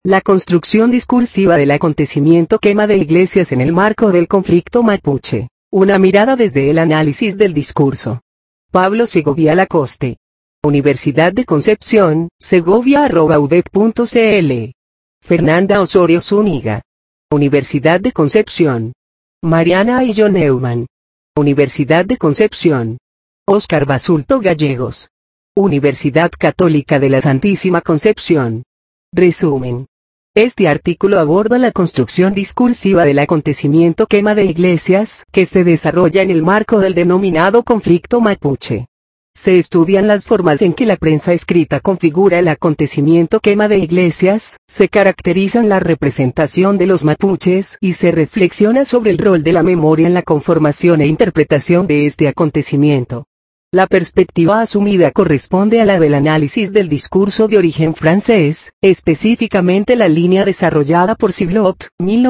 La construcción discursiva del acontecimiento quema de iglesias en el marco del conflicto mapuche. Una mirada desde el análisis del discurso. Pablo Segovia Lacoste. Universidad de Concepción, segovia@udep.cl. Fernanda Osorio Zúñiga. Universidad de Concepción. Mariana Aillo Neumann. Universidad de Concepción. Óscar Basulto Gallegos. Universidad Católica de la Santísima Concepción. Resumen. Este artículo aborda la construcción discursiva del acontecimiento quema de iglesias, que se desarrolla en el marco del denominado conflicto mapuche. Se estudian las formas en que la prensa escrita configura el acontecimiento quema de iglesias, se caracterizan la representación de los mapuches y se reflexiona sobre el rol de la memoria en la conformación e interpretación de este acontecimiento. La perspectiva asumida corresponde a la del análisis del discurso de origen francés, específicamente la línea desarrollada por Siblot,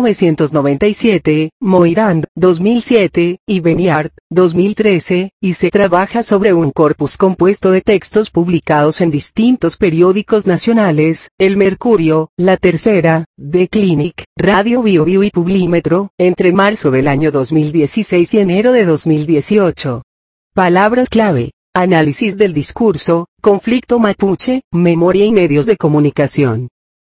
1997, Moirand, 2007, y Beniart, 2013, y se trabaja sobre un corpus compuesto de textos publicados en distintos periódicos nacionales, El Mercurio, La Tercera, The Clinic, Radio Bio Bio y Publímetro, entre marzo del año 2016 y enero de 2018. Palabras clave: análisis del discurso, conflicto mapuche, memoria y medios de comunicación.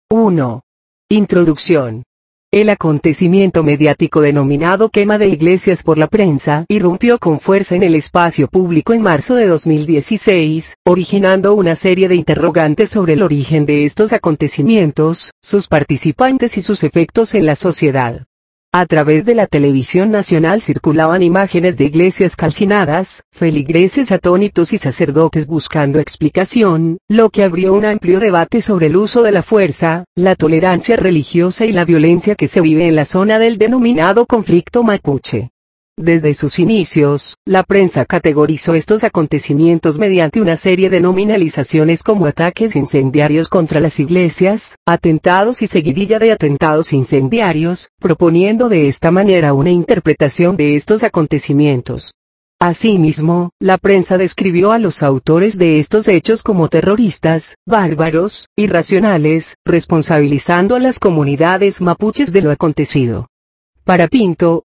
1. Introducción. El acontecimiento mediático denominado quema de iglesias por la prensa irrumpió con fuerza en el espacio público en marzo de 2016, originando una serie de interrogantes sobre el origen de estos acontecimientos, sus participantes y sus efectos en la sociedad. A través de la televisión nacional circulaban imágenes de iglesias calcinadas, feligreses atónitos y sacerdotes buscando explicación, lo que abrió un amplio debate sobre el uso de la fuerza, la tolerancia religiosa y la violencia que se vive en la zona del denominado conflicto mapuche. Desde sus inicios, la prensa categorizó estos acontecimientos mediante una serie de nominalizaciones como ataques incendiarios contra las iglesias, atentados y seguidilla de atentados incendiarios, proponiendo de esta manera una interpretación de estos acontecimientos. Asimismo, la prensa describió a los autores de estos hechos como terroristas, bárbaros, irracionales, responsabilizando a las comunidades mapuches de lo acontecido. Para Pinto,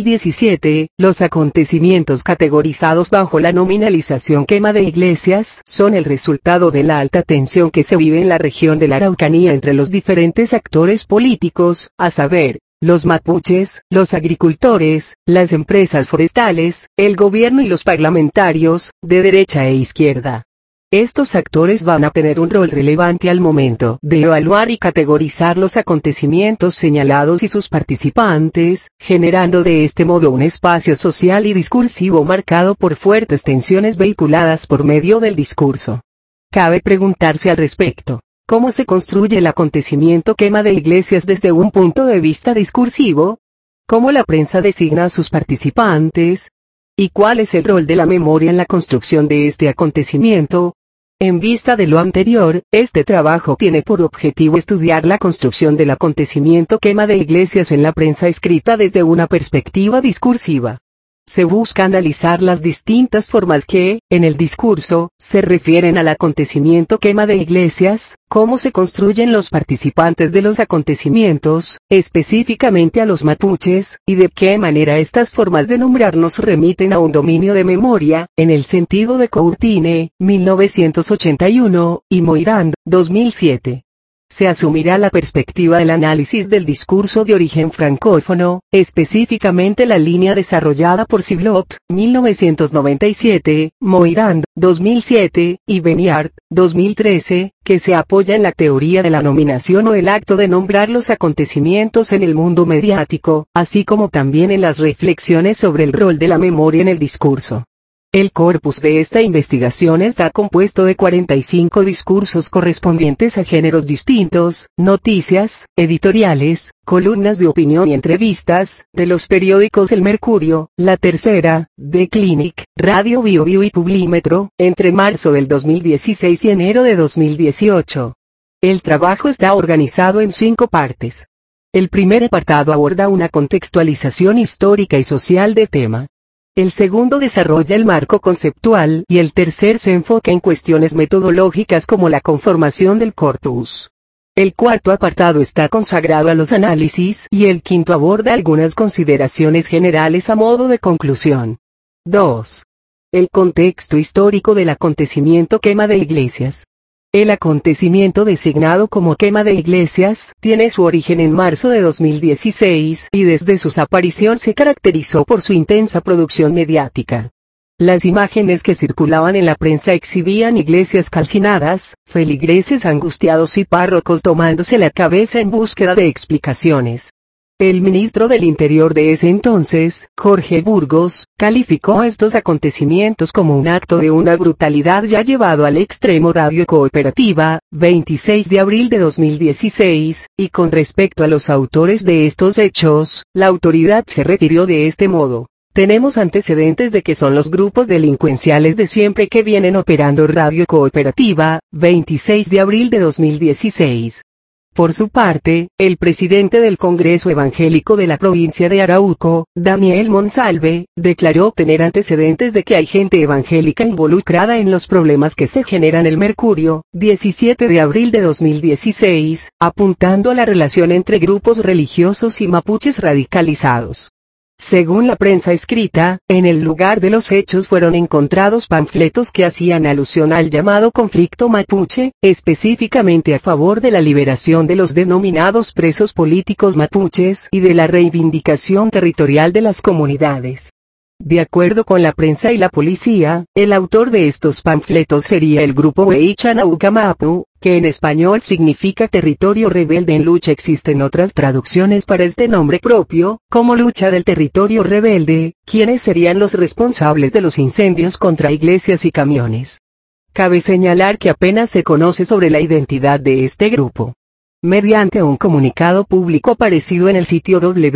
2017, los acontecimientos categorizados bajo la nominalización quema de iglesias son el resultado de la alta tensión que se vive en la región de la Araucanía entre los diferentes actores políticos, a saber, los mapuches, los agricultores, las empresas forestales, el gobierno y los parlamentarios, de derecha e izquierda. Estos actores van a tener un rol relevante al momento de evaluar y categorizar los acontecimientos señalados y sus participantes, generando de este modo un espacio social y discursivo marcado por fuertes tensiones vehiculadas por medio del discurso. Cabe preguntarse al respecto, ¿cómo se construye el acontecimiento quema de iglesias desde un punto de vista discursivo? ¿Cómo la prensa designa a sus participantes? ¿Y cuál es el rol de la memoria en la construcción de este acontecimiento? En vista de lo anterior, este trabajo tiene por objetivo estudiar la construcción del acontecimiento quema de iglesias en la prensa escrita desde una perspectiva discursiva. Se busca analizar las distintas formas que, en el discurso, se refieren al acontecimiento quema de iglesias, cómo se construyen los participantes de los acontecimientos, específicamente a los mapuches, y de qué manera estas formas de nombrarnos remiten a un dominio de memoria, en el sentido de Courtine, 1981, y Moirand, 2007. Se asumirá la perspectiva del análisis del discurso de origen francófono, específicamente la línea desarrollada por Siblot, 1997, Moirand, 2007, y Beniart, 2013, que se apoya en la teoría de la nominación o el acto de nombrar los acontecimientos en el mundo mediático, así como también en las reflexiones sobre el rol de la memoria en el discurso. El corpus de esta investigación está compuesto de 45 discursos correspondientes a géneros distintos, noticias, editoriales, columnas de opinión y entrevistas, de los periódicos El Mercurio, La Tercera, The Clinic, Radio Bio Bio y Publímetro, entre marzo del 2016 y enero de 2018. El trabajo está organizado en 5 partes. El primer apartado aborda una contextualización histórica y social del tema. El segundo desarrolla el marco conceptual y el tercer se enfoca en cuestiones metodológicas como la conformación del corpus. El cuarto apartado está consagrado a los análisis y el quinto aborda algunas consideraciones generales a modo de conclusión. 2. El contexto histórico del acontecimiento quema de iglesias. El acontecimiento designado como quema de iglesias tiene su origen en marzo de 2016 y desde su aparición se caracterizó por su intensa producción mediática. Las imágenes que circulaban en la prensa exhibían iglesias calcinadas, feligreses angustiados y párrocos tomándose la cabeza en búsqueda de explicaciones. El ministro del Interior de ese entonces, Jorge Burgos, calificó estos acontecimientos como un acto de una brutalidad ya llevado al extremo. Radio Cooperativa, 26 de abril de 2016, y con respecto a los autores de estos hechos, la autoridad se refirió de este modo. Tenemos antecedentes de que son los grupos delincuenciales de siempre que vienen operando. Radio Cooperativa, 26 de abril de 2016. Por su parte, el presidente del Congreso Evangélico de la provincia de Arauco, Daniel Monsalve, declaró tener antecedentes de que hay gente evangélica involucrada en los problemas que se generan. El Mercurio, 17 de abril de 2016, apuntando a la relación entre grupos religiosos y mapuches radicalizados. Según la prensa escrita, en el lugar de los hechos fueron encontrados panfletos que hacían alusión al llamado conflicto mapuche, específicamente a favor de la liberación de los denominados presos políticos mapuches y de la reivindicación territorial de las comunidades. De acuerdo con la prensa y la policía, el autor de estos panfletos sería el grupo Huaychanaucamapu, que en español significa territorio rebelde en lucha. Existen otras traducciones para este nombre propio, como lucha del territorio rebelde, quienes serían los responsables de los incendios contra iglesias y camiones. Cabe señalar que apenas se conoce sobre la identidad de este grupo. Mediante un comunicado público aparecido en el sitio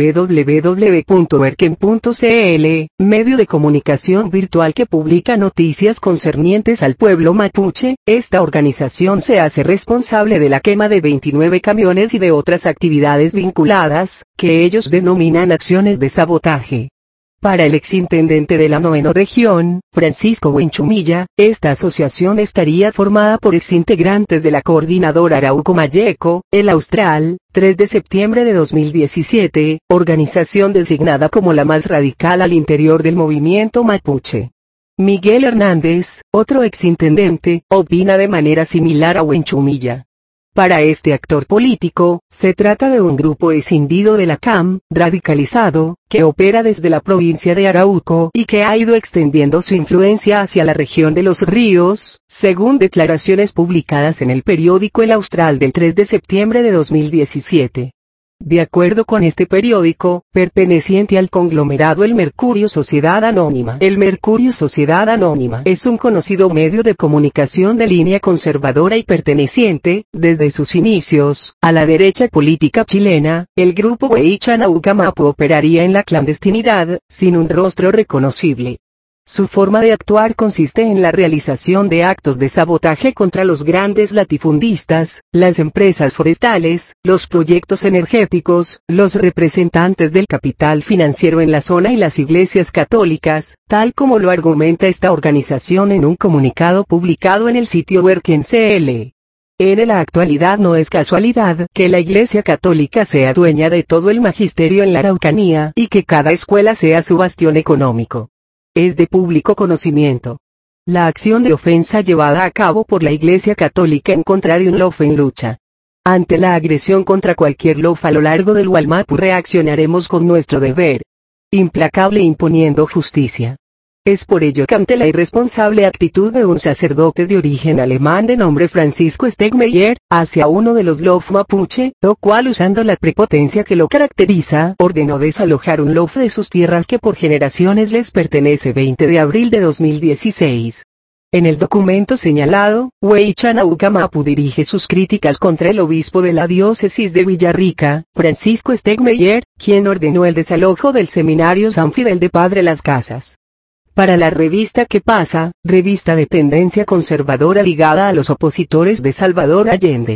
www.werken.cl, medio de comunicación virtual que publica noticias concernientes al pueblo mapuche, esta organización se hace responsable de la quema de 29 camiones y de otras actividades vinculadas, que ellos denominan acciones de sabotaje. Para el exintendente de la Novena Región, Francisco Huenchumilla, esta asociación estaría formada por exintegrantes de la Coordinadora Arauco Mayeco, el Austral, 3 de septiembre de 2017, organización designada como la más radical al interior del movimiento mapuche. Miguel Hernández, otro exintendente, opina de manera similar a Huenchumilla. Para este actor político, se trata de un grupo escindido de la CAM, radicalizado, que opera desde la provincia de Arauco y que ha ido extendiendo su influencia hacia la región de Los Ríos, según declaraciones publicadas en el periódico El Austral del 3 de septiembre de 2017. De acuerdo con este periódico, perteneciente al conglomerado El Mercurio Sociedad Anónima. El Mercurio Sociedad Anónima es un conocido medio de comunicación de línea conservadora y perteneciente, desde sus inicios, a la derecha política chilena. El grupo Huaychanaucamapu operaría en la clandestinidad, sin un rostro reconocible. Su forma de actuar consiste en la realización de actos de sabotaje contra los grandes latifundistas, las empresas forestales, los proyectos energéticos, los representantes del capital financiero en la zona y las iglesias católicas, tal como lo argumenta esta organización en un comunicado publicado en el sitio Werken.cl. En la actualidad no es casualidad que la Iglesia Católica sea dueña de todo el magisterio en la Araucanía y que cada escuela sea su bastión económico. Es de público conocimiento la acción de ofensa llevada a cabo por la Iglesia Católica en contra de un lof en lucha. Ante la agresión contra cualquier lof a lo largo del Gualmapu reaccionaremos con nuestro deber implacable imponiendo justicia. Es por ello que ante la irresponsable actitud de un sacerdote de origen alemán de nombre Francisco Stegmeyer, hacia uno de los lof mapuche, lo cual usando la prepotencia que lo caracteriza, ordenó desalojar un lof de sus tierras que por generaciones les pertenece. 20 de abril de 2016. En el documento señalado, Huaychanaucamapu dirige sus críticas contra el obispo de la diócesis de Villarrica, Francisco Stegmeyer, quien ordenó el desalojo del seminario San Fidel de Padre Las Casas. Para la revista ¿Qué pasa?, revista de tendencia conservadora ligada a los opositores de Salvador Allende.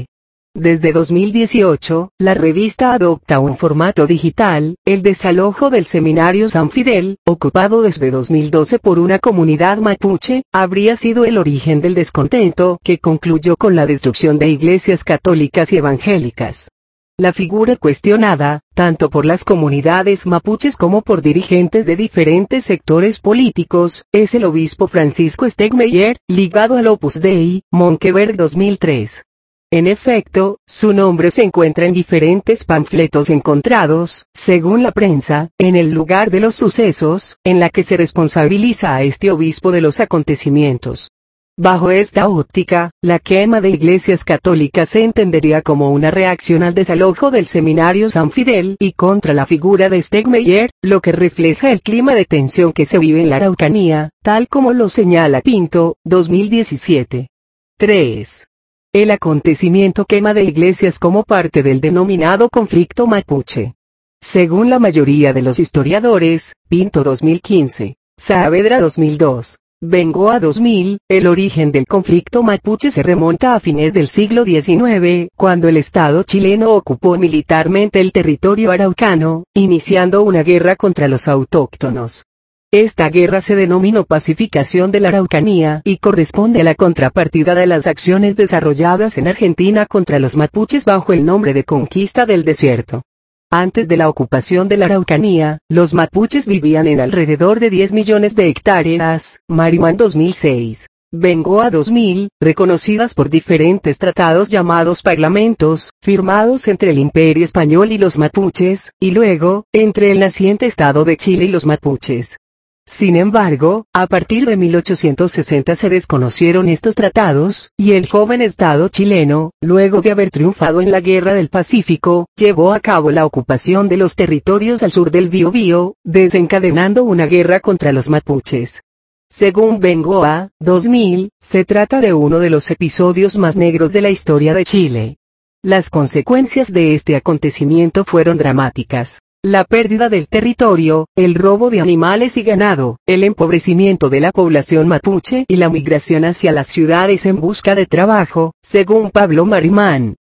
Desde 2018, la revista adopta un formato digital, el desalojo del Seminario San Fidel, ocupado desde 2012 por una comunidad mapuche, habría sido el origen del descontento que concluyó con la destrucción de iglesias católicas y evangélicas. La figura cuestionada, tanto por las comunidades mapuches como por dirigentes de diferentes sectores políticos, es el obispo Francisco Stegmeyer, ligado al Opus Dei, Monkeberg 2003. En efecto, su nombre se encuentra en diferentes panfletos encontrados, según la prensa, en el lugar de los sucesos, en la que se responsabiliza a este obispo de los acontecimientos. Bajo esta óptica, la quema de iglesias católicas se entendería como una reacción al desalojo del Seminario San Fidel y contra la figura de Stegmeyer, lo que refleja el clima de tensión que se vive en la Araucanía, tal como lo señala Pinto, 2017. 3. El acontecimiento quema de iglesias como parte del denominado conflicto mapuche. Según la mayoría de los historiadores, Pinto 2015, Saavedra 2002, Bengoa 2000, el origen del conflicto mapuche se remonta a fines del siglo XIX, cuando el Estado chileno ocupó militarmente el territorio araucano, iniciando una guerra contra los autóctonos. Esta guerra se denominó Pacificación de la Araucanía y corresponde a la contrapartida de las acciones desarrolladas en Argentina contra los mapuches bajo el nombre de Conquista del Desierto. Antes de la ocupación de la Araucanía, los mapuches vivían en alrededor de 10 millones de hectáreas, Mariman 2006. Bengoa 2000, reconocidas por diferentes tratados llamados parlamentos, firmados entre el Imperio Español y los mapuches, y luego, entre el naciente Estado de Chile y los mapuches. Sin embargo, a partir de 1860 se desconocieron estos tratados, y el joven Estado chileno, luego de haber triunfado en la Guerra del Pacífico, llevó a cabo la ocupación de los territorios al sur del Biobío, desencadenando una guerra contra los mapuches. Según Bengoa, 2000, se trata de uno de los episodios más negros de la historia de Chile. Las consecuencias de este acontecimiento fueron dramáticas. La pérdida del territorio, el robo de animales y ganado, el empobrecimiento de la población mapuche y la migración hacia las ciudades en busca de trabajo, según Pablo Marimán,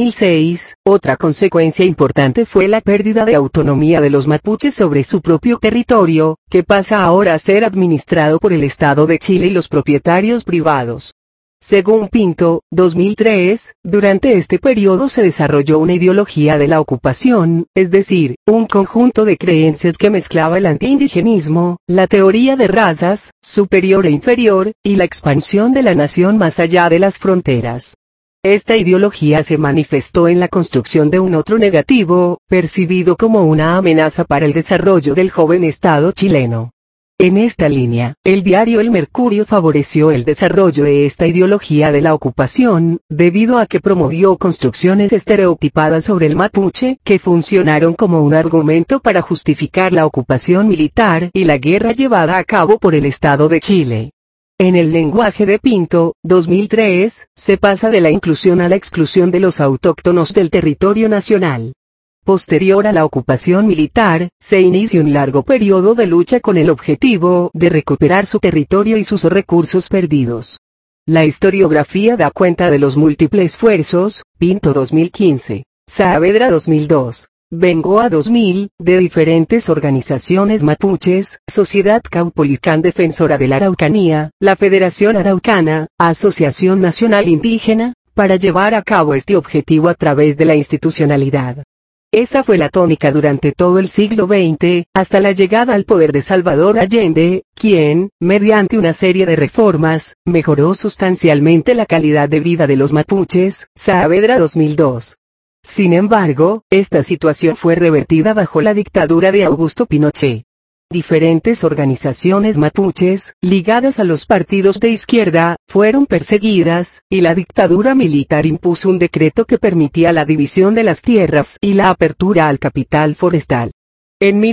2006, otra consecuencia importante fue la pérdida de autonomía de los mapuches sobre su propio territorio, que pasa ahora a ser administrado por el Estado de Chile y los propietarios privados. Según Pinto, 2003, durante este periodo se desarrolló una ideología de la ocupación, es decir, un conjunto de creencias que mezclaba el antiindigenismo, la teoría de razas, superior e inferior, y la expansión de la nación más allá de las fronteras. Esta ideología se manifestó en la construcción de un otro negativo, percibido como una amenaza para el desarrollo del joven Estado chileno. En esta línea, el diario El Mercurio favoreció el desarrollo de esta ideología de la ocupación, debido a que promovió construcciones estereotipadas sobre el mapuche que funcionaron como un argumento para justificar la ocupación militar y la guerra llevada a cabo por el Estado de Chile. En el lenguaje de Pinto, 2003, se pasa de la inclusión a la exclusión de los autóctonos del territorio nacional. Posterior a la ocupación militar, se inicia un largo periodo de lucha con el objetivo de recuperar su territorio y sus recursos perdidos. La historiografía da cuenta de los múltiples esfuerzos, Pinto 2015, Saavedra 2002, Bengoa 2000, de diferentes organizaciones mapuches, Sociedad Caupolicán Defensora de la Araucanía, la Federación Araucana, Asociación Nacional Indígena, para llevar a cabo este objetivo a través de la institucionalidad. Esa fue la tónica durante todo el siglo XX, hasta la llegada al poder de Salvador Allende, quien, mediante una serie de reformas, mejoró sustancialmente la calidad de vida de los mapuches, Saavedra 2002. Sin embargo, esta situación fue revertida bajo la dictadura de Augusto Pinochet. Diferentes organizaciones mapuches, ligadas a los partidos de izquierda, fueron perseguidas, y la dictadura militar impuso un decreto que permitía la división de las tierras y la apertura al capital forestal. En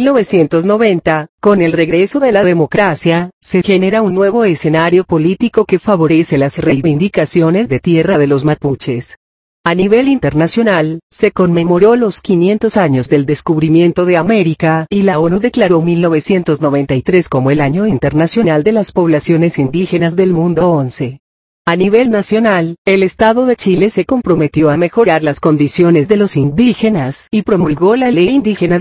1990, con el regreso de la democracia, se genera un nuevo escenario político que favorece las reivindicaciones de tierra de los mapuches. A nivel internacional, se conmemoró los 500 años del descubrimiento de América y la ONU declaró 1993 como el Año Internacional de las Poblaciones Indígenas del Mundo 11. A nivel nacional, el Estado de Chile se comprometió a mejorar las condiciones de los indígenas y promulgó la Ley Indígena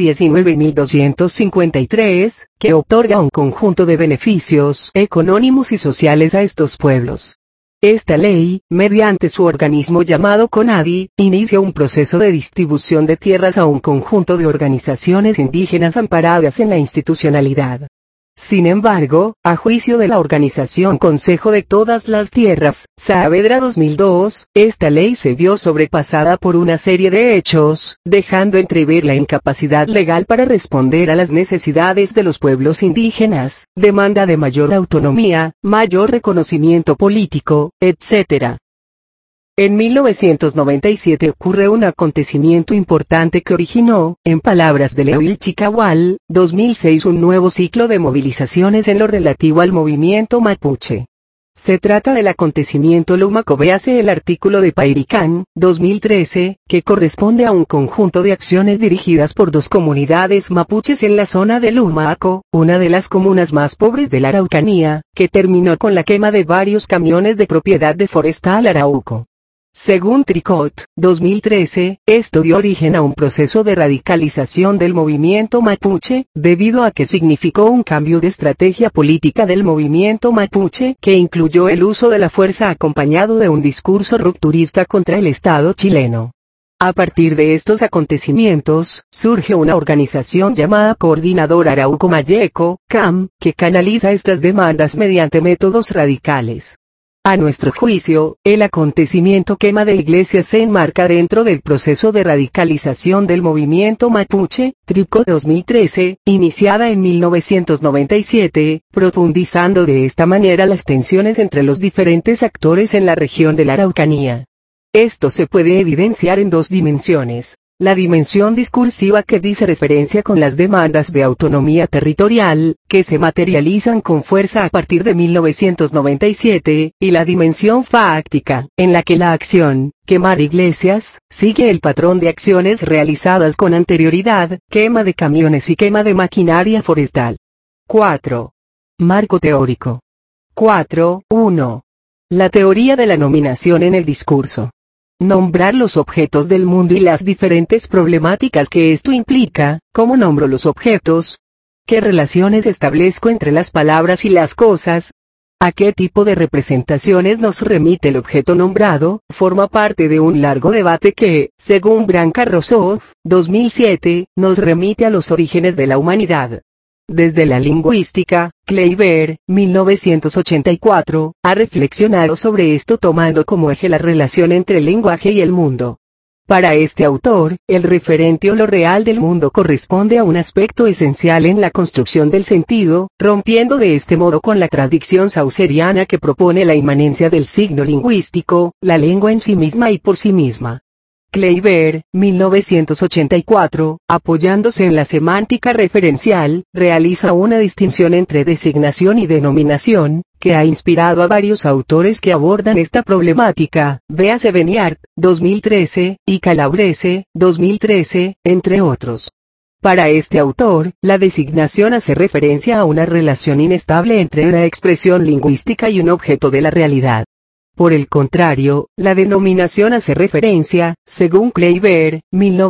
19.253, que otorga un conjunto de beneficios económicos y sociales a estos pueblos. Esta ley, mediante su organismo llamado CONADI, inicia un proceso de distribución de tierras a un conjunto de organizaciones indígenas amparadas en la institucionalidad. Sin embargo, a juicio de la organización Consejo de Todas las Tierras, Saavedra 2002, esta ley se vio sobrepasada por una serie de hechos, dejando entrever la incapacidad legal para responder a las necesidades de los pueblos indígenas, demanda de mayor autonomía, mayor reconocimiento político, etc. En 1997 ocurre un acontecimiento importante que originó, en palabras de Leo Chicawal, 2006 un nuevo ciclo de movilizaciones en lo relativo al movimiento mapuche. Se trata del acontecimiento Lumaco. Véase el artículo de Pairicán, 2013, que corresponde a un conjunto de acciones dirigidas por dos comunidades mapuches en la zona de Lumaco, una de las comunas más pobres de la Araucanía, que terminó con la quema de varios camiones de propiedad de Forestal Arauco. Según Tricot, 2013, esto dio origen a un proceso de radicalización del movimiento mapuche, debido a que significó un cambio de estrategia política del movimiento mapuche que incluyó el uso de la fuerza acompañado de un discurso rupturista contra el Estado chileno. A partir de estos acontecimientos, surge una organización llamada Coordinador Arauco Mayeco, CAM, que canaliza estas demandas mediante métodos radicales. A nuestro juicio, el acontecimiento quema de iglesias se enmarca dentro del proceso de radicalización del movimiento mapuche, Tricot 2013, iniciada en 1997, profundizando de esta manera las tensiones entre los diferentes actores en la región de la Araucanía. Esto se puede evidenciar en dos dimensiones. La dimensión discursiva que dice referencia con las demandas de autonomía territorial, que se materializan con fuerza a partir de 1997, y la dimensión fáctica, en la que la acción, quemar iglesias, sigue el patrón de acciones realizadas con anterioridad, quema de camiones y quema de maquinaria forestal. 4. Marco teórico. 4.1. La teoría de la nominación en el discurso. Nombrar los objetos del mundo y las diferentes problemáticas que esto implica. ¿Cómo nombro los objetos? ¿Qué relaciones establezco entre las palabras y las cosas? ¿A qué tipo de representaciones nos remite el objeto nombrado? Forma parte de un largo debate que, según Branca Rousseau, 2007, nos remite a los orígenes de la humanidad. Desde la lingüística, Kleiber, 1984, ha reflexionado sobre esto tomando como eje la relación entre el lenguaje y el mundo. Para este autor, el referente o lo real del mundo corresponde a un aspecto esencial en la construcción del sentido, rompiendo de este modo con la tradición saussuriana que propone la inmanencia del signo lingüístico, la lengua en sí misma y por sí misma. Kleiber, 1984, apoyándose en la semántica referencial, realiza una distinción entre designación y denominación, que ha inspirado a varios autores que abordan esta problemática, véase Beniart, 2013, y Calabrese, 2013, entre otros. Para este autor, la designación hace referencia a una relación inestable entre una expresión lingüística y un objeto de la realidad. Por el contrario, la denominación hace referencia, según Kleiber,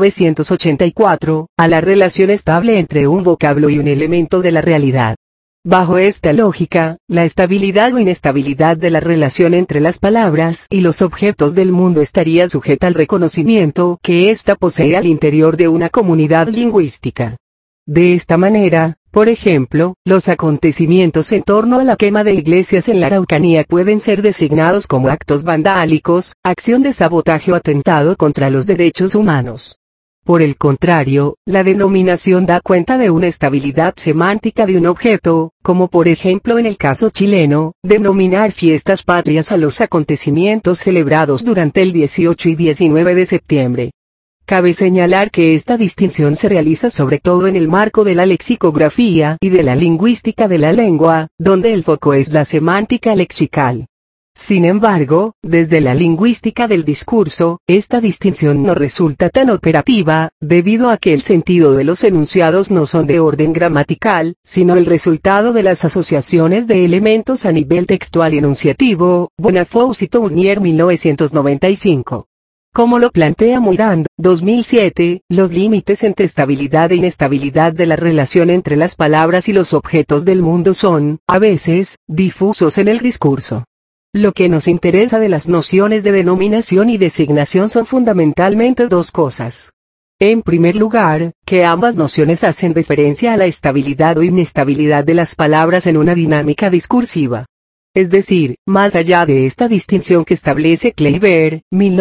1984, a la relación estable entre un vocablo y un elemento de la realidad. Bajo esta lógica, la estabilidad o inestabilidad de la relación entre las palabras y los objetos del mundo estaría sujeta al reconocimiento que ésta posee al interior de una comunidad lingüística. De esta manera, por ejemplo, los acontecimientos en torno a la quema de iglesias en la Araucanía pueden ser designados como actos vandálicos, acción de sabotaje o atentado contra los derechos humanos. Por el contrario, la denominación da cuenta de una estabilidad semántica de un objeto, como por ejemplo en el caso chileno, denominar fiestas patrias a los acontecimientos celebrados durante el 18 y 19 de septiembre. Cabe señalar que esta distinción se realiza sobre todo en el marco de la lexicografía y de la lingüística de la lengua, donde el foco es la semántica lexical. Sin embargo, desde la lingüística del discurso, esta distinción no resulta tan operativa, debido a que el sentido de los enunciados no son de orden gramatical, sino el resultado de las asociaciones de elementos a nivel textual y enunciativo. Bonafous y Tournier 1995. Como lo plantea Moirand, 2007, los límites entre estabilidad e inestabilidad de la relación entre las palabras y los objetos del mundo son, a veces, difusos en el discurso. Lo que nos interesa de las nociones de denominación y designación son fundamentalmente dos cosas. En primer lugar, que ambas nociones hacen referencia a la estabilidad o inestabilidad de las palabras en una dinámica discursiva. Es decir, más allá de esta distinción que establece Kleiber,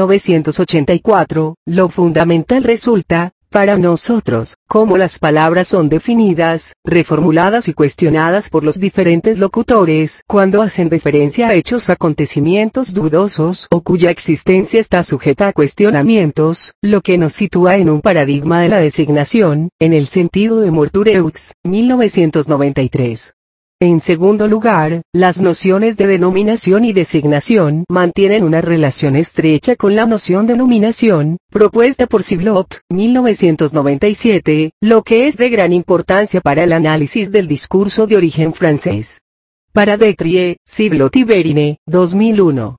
1984, lo fundamental resulta, para nosotros, cómo las palabras son definidas, reformuladas y cuestionadas por los diferentes locutores cuando hacen referencia a hechos, acontecimientos dudosos o cuya existencia está sujeta a cuestionamientos, lo que nos sitúa en un paradigma de la designación, en el sentido de Mortureux, 1993. En segundo lugar, las nociones de denominación y designación mantienen una relación estrecha con la noción de nominación, propuesta por Ciblot, 1997, lo que es de gran importancia para el análisis del discurso de origen francés. Para Détrier, Ciblot y Verine, 2001.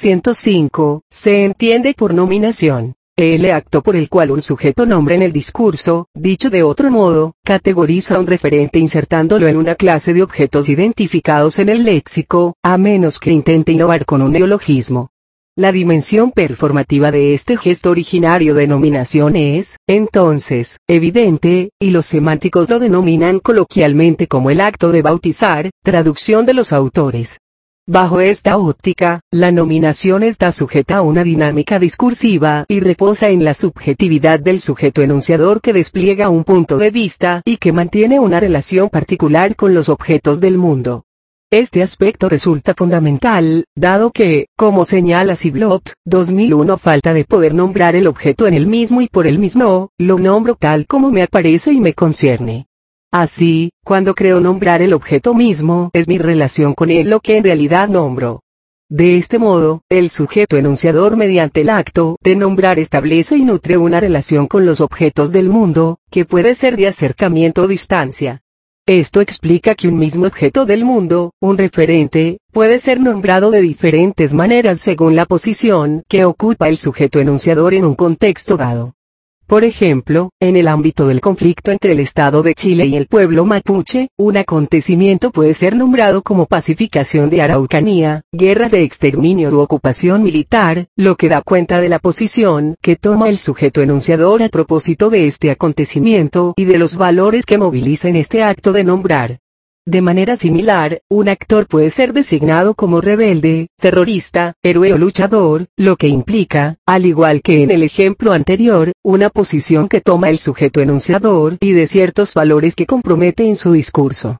205, se entiende por nominación el acto por el cual un sujeto nombra en el discurso, dicho de otro modo, categoriza a un referente insertándolo en una clase de objetos identificados en el léxico, a menos que intente innovar con un neologismo. La dimensión performativa de este gesto originario de nominación es, entonces, evidente, y los semánticos lo denominan coloquialmente como el acto de bautizar, traducción de los autores. Bajo esta óptica, la nominación está sujeta a una dinámica discursiva y reposa en la subjetividad del sujeto enunciador que despliega un punto de vista y que mantiene una relación particular con los objetos del mundo. Este aspecto resulta fundamental, dado que, como señala Ciblot, 2001, falta de poder nombrar el objeto en el mismo y por el mismo, lo nombro tal como me aparece y me concierne. Así, cuando creo nombrar el objeto mismo, es mi relación con él lo que en realidad nombro. De este modo, el sujeto enunciador mediante el acto de nombrar establece y nutre una relación con los objetos del mundo, que puede ser de acercamiento o distancia. Esto explica que un mismo objeto del mundo, un referente, puede ser nombrado de diferentes maneras según la posición que ocupa el sujeto enunciador en un contexto dado. Por ejemplo, en el ámbito del conflicto entre el Estado de Chile y el pueblo mapuche, un acontecimiento puede ser nombrado como pacificación de Araucanía, guerra de exterminio u ocupación militar, lo que da cuenta de la posición que toma el sujeto enunciador a propósito de este acontecimiento y de los valores que moviliza en este acto de nombrar. De manera similar, un actor puede ser designado como rebelde, terrorista, héroe o luchador, lo que implica, al igual que en el ejemplo anterior, una posición que toma el sujeto enunciador y de ciertos valores que compromete en su discurso.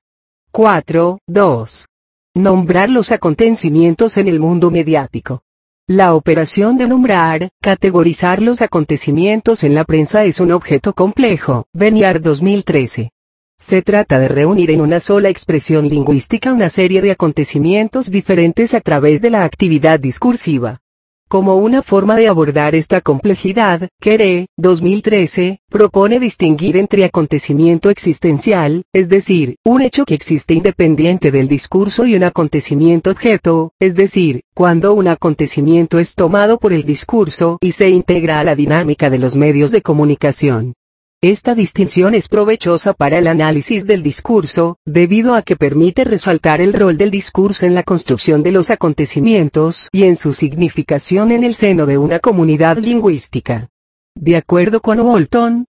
4.2. Nombrar los acontecimientos en el mundo mediático. La operación de nombrar, categorizar los acontecimientos en la prensa es un objeto complejo. Veniard 2013. Se trata de reunir en una sola expresión lingüística una serie de acontecimientos diferentes a través de la actividad discursiva. Como una forma de abordar esta complejidad, Queré, 2013, propone distinguir entre acontecimiento existencial, es decir, un hecho que existe independiente del discurso, y un acontecimiento objeto, es decir, cuando un acontecimiento es tomado por el discurso y se integra a la dinámica de los medios de comunicación. Esta distinción es provechosa para el análisis del discurso, debido a que permite resaltar el rol del discurso en la construcción de los acontecimientos y en su significación en el seno de una comunidad lingüística. De acuerdo con Walton,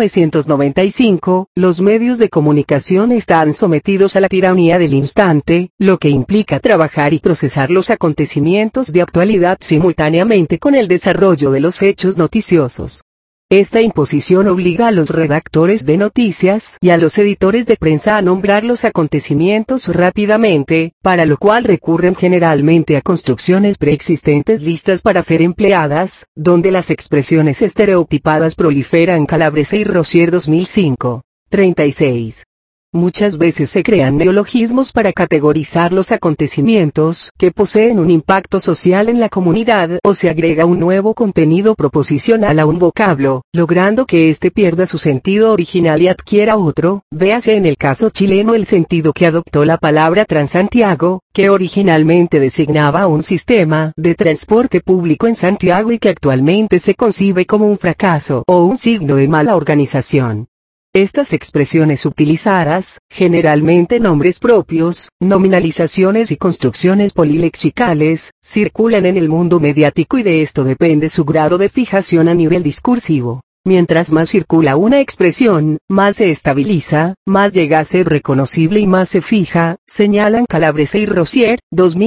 1995, los medios de comunicación están sometidos a la tiranía del instante, lo que implica trabajar y procesar los acontecimientos de actualidad simultáneamente con el desarrollo de los hechos noticiosos. Esta imposición obliga a los redactores de noticias y a los editores de prensa a nombrar los acontecimientos rápidamente, para lo cual recurren generalmente a construcciones preexistentes listas para ser empleadas, donde las expresiones estereotipadas proliferan. Calabrese y Rosier 2005. 36. Muchas veces se crean neologismos para categorizar los acontecimientos que poseen un impacto social en la comunidad, o se agrega un nuevo contenido proposicional a un vocablo, logrando que éste pierda su sentido original y adquiera otro. Véase en el caso chileno el sentido que adoptó la palabra Transantiago, que originalmente designaba un sistema de transporte público en Santiago y que actualmente se concibe como un fracaso o un signo de mala organización. Estas expresiones utilizadas, generalmente nombres propios, nominalizaciones y construcciones polilexicales, circulan en el mundo mediático y de esto depende su grado de fijación a nivel discursivo. Mientras más circula una expresión, más se estabiliza, más llega a ser reconocible y más se fija, señalan Calabrese y Rosier,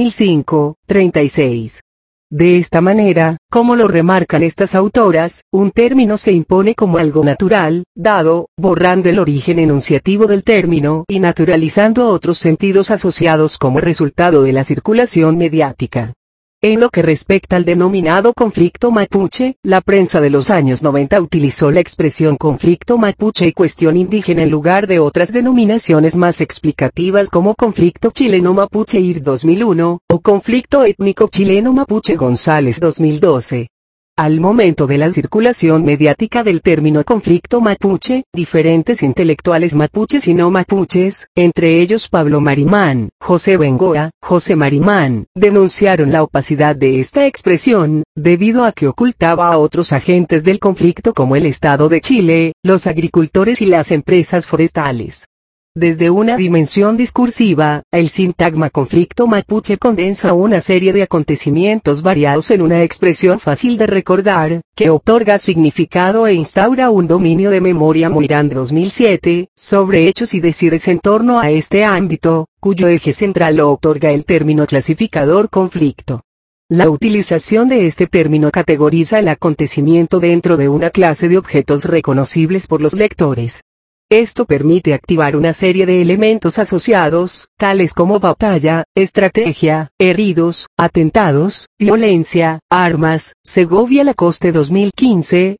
2005, 36. De esta manera, como lo remarcan estas autoras, un término se impone como algo natural, dado, borrando el origen enunciativo del término y naturalizando otros sentidos asociados como resultado de la circulación mediática. En lo que respecta al denominado conflicto mapuche, la prensa de los años 90 utilizó la expresión conflicto mapuche y cuestión indígena en lugar de otras denominaciones más explicativas como conflicto chileno-mapuche IR 2001, o conflicto étnico chileno-mapuche González 2012. Al momento de la circulación mediática del término conflicto mapuche, diferentes intelectuales mapuches y no mapuches, entre ellos Pablo Marimán, José Bengoa, José Marimán, denunciaron la opacidad de esta expresión, debido a que ocultaba a otros agentes del conflicto como el Estado de Chile, los agricultores y las empresas forestales. Desde una dimensión discursiva, el sintagma conflicto mapuche condensa una serie de acontecimientos variados en una expresión fácil de recordar, que otorga significado e instaura un dominio de memoria. Moirán 2007, sobre hechos y decires en torno a este ámbito, cuyo eje central lo otorga el término clasificador conflicto. La utilización de este término categoriza el acontecimiento dentro de una clase de objetos reconocibles por los lectores. Esto permite activar una serie de elementos asociados, tales como batalla, estrategia, heridos, atentados, violencia, armas. Segovia Lacoste 2015,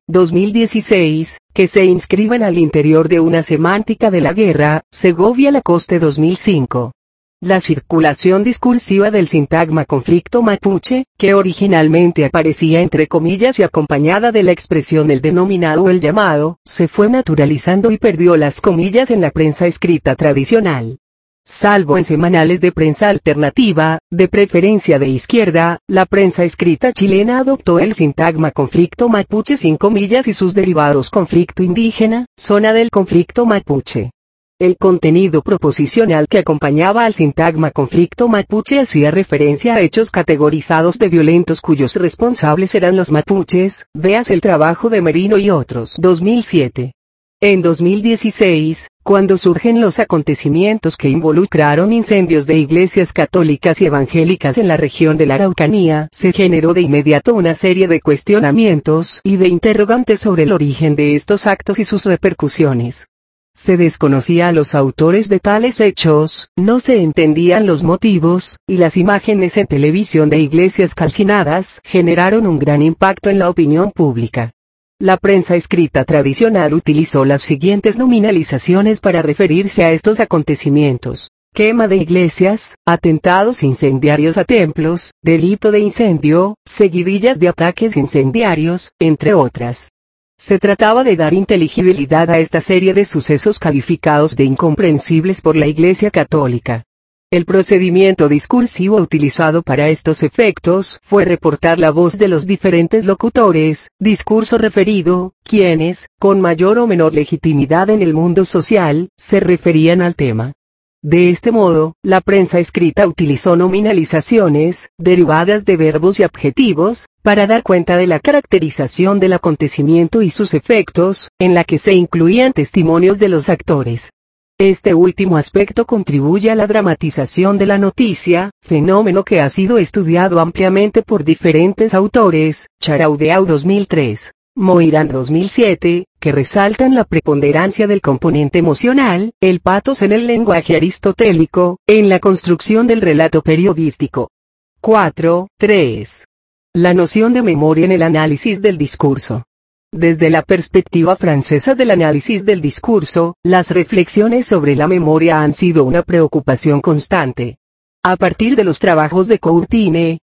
2016, que se inscriben al interior de una semántica de la guerra. Segovia Lacoste 2005. La circulación discursiva del sintagma conflicto mapuche, que originalmente aparecía entre comillas y acompañada de la expresión el denominado o el llamado, se fue naturalizando y perdió las comillas en la prensa escrita tradicional. Salvo en semanales de prensa alternativa, de preferencia de izquierda, la prensa escrita chilena adoptó el sintagma conflicto mapuche sin comillas y sus derivados conflicto indígena, zona del conflicto mapuche. El contenido proposicional que acompañaba al sintagma conflicto mapuche hacía referencia a hechos categorizados de violentos cuyos responsables eran los mapuches. Veas el trabajo de Merino y otros. 2007. En 2016, cuando surgen los acontecimientos que involucraron incendios de iglesias católicas y evangélicas en la región de la Araucanía, se generó de inmediato una serie de cuestionamientos y de interrogantes sobre el origen de estos actos y sus repercusiones. Se desconocía a los autores de tales hechos, no se entendían los motivos, y las imágenes en televisión de iglesias calcinadas generaron un gran impacto en la opinión pública. La prensa escrita tradicional utilizó las siguientes nominalizaciones para referirse a estos acontecimientos: quema de iglesias, atentados incendiarios a templos, delito de incendio, seguidillas de ataques incendiarios, entre otras. Se trataba de dar inteligibilidad a esta serie de sucesos calificados de incomprensibles por la Iglesia Católica. El procedimiento discursivo utilizado para estos efectos fue reportar la voz de los diferentes locutores, discurso referido, quienes, con mayor o menor legitimidad en el mundo social, se referían al tema. De este modo, la prensa escrita utilizó nominalizaciones, derivadas de verbos y adjetivos, para dar cuenta de la caracterización del acontecimiento y sus efectos, en la que se incluían testimonios de los actores. Este último aspecto contribuye a la dramatización de la noticia, fenómeno que ha sido estudiado ampliamente por diferentes autores. Charaudeau 2003. Moirán 2007, que resaltan la preponderancia del componente emocional, el patos en el lenguaje aristotélico, en la construcción del relato periodístico. 4.3. La noción de memoria en el análisis del discurso. Desde la perspectiva francesa del análisis del discurso, las reflexiones sobre la memoria han sido una preocupación constante. A partir de los trabajos de Courtine,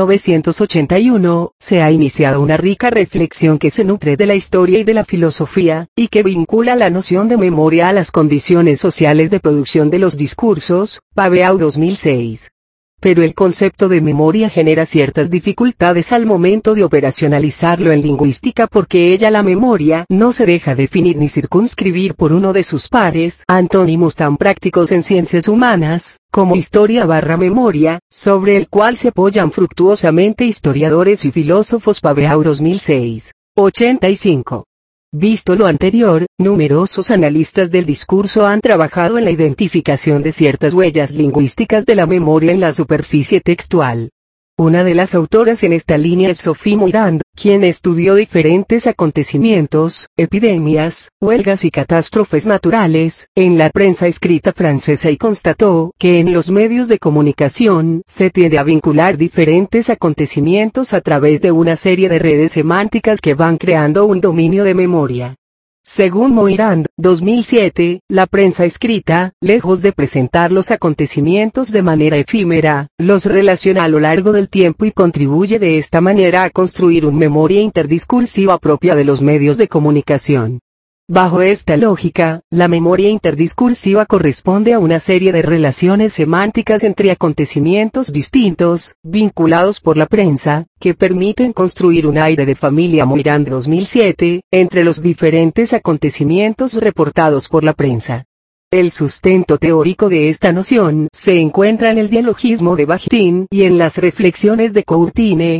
1981, se ha iniciado una rica reflexión que se nutre de la historia y de la filosofía, y que vincula la noción de memoria a las condiciones sociales de producción de los discursos, Pabeau 2006. Pero el concepto de memoria genera ciertas dificultades al momento de operacionalizarlo en lingüística porque la memoria no se deja definir ni circunscribir por uno de sus pares, antónimos tan prácticos en ciencias humanas, como historia/memoria, sobre el cual se apoyan fructuosamente historiadores y filósofos. Pabeau 2006. 85. Visto lo anterior, numerosos analistas del discurso han trabajado en la identificación de ciertas huellas lingüísticas de la memoria en la superficie textual. Una de las autoras en esta línea es Sophie Moirand, quien estudió diferentes acontecimientos, epidemias, huelgas y catástrofes naturales, en la prensa escrita francesa y constató que en los medios de comunicación se tiende a vincular diferentes acontecimientos a través de una serie de redes semánticas que van creando un dominio de memoria. Según Moirand, 2007, la prensa escrita, lejos de presentar los acontecimientos de manera efímera, los relaciona a lo largo del tiempo y contribuye de esta manera a construir una memoria interdiscursiva propia de los medios de comunicación. Bajo esta lógica, la memoria interdiscursiva corresponde a una serie de relaciones semánticas entre acontecimientos distintos, vinculados por la prensa, que permiten construir un aire de familia. Moirand 2007, entre los diferentes acontecimientos reportados por la prensa. El sustento teórico de esta noción se encuentra en el dialogismo de Bakhtin y en las reflexiones de Courtine,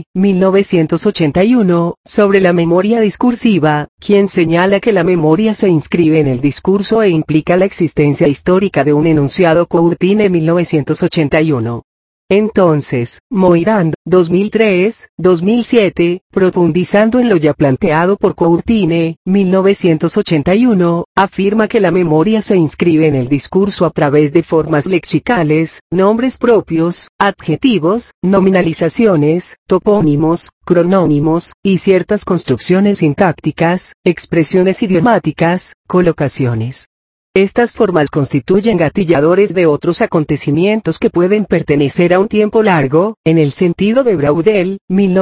1981, sobre la memoria discursiva, quien señala que la memoria se inscribe en el discurso e implica la existencia histórica de un enunciado. Courtine 1981. Entonces, Moirand, 2003, 2007, profundizando en lo ya planteado por Courtine, 1981, afirma que la memoria se inscribe en el discurso a través de formas lexicales, nombres propios, adjetivos, nominalizaciones, topónimos, cronónimos, y ciertas construcciones sintácticas, expresiones idiomáticas, colocaciones. Estas formas constituyen gatilladores de otros acontecimientos que pueden pertenecer a un tiempo largo, en el sentido de Braudel,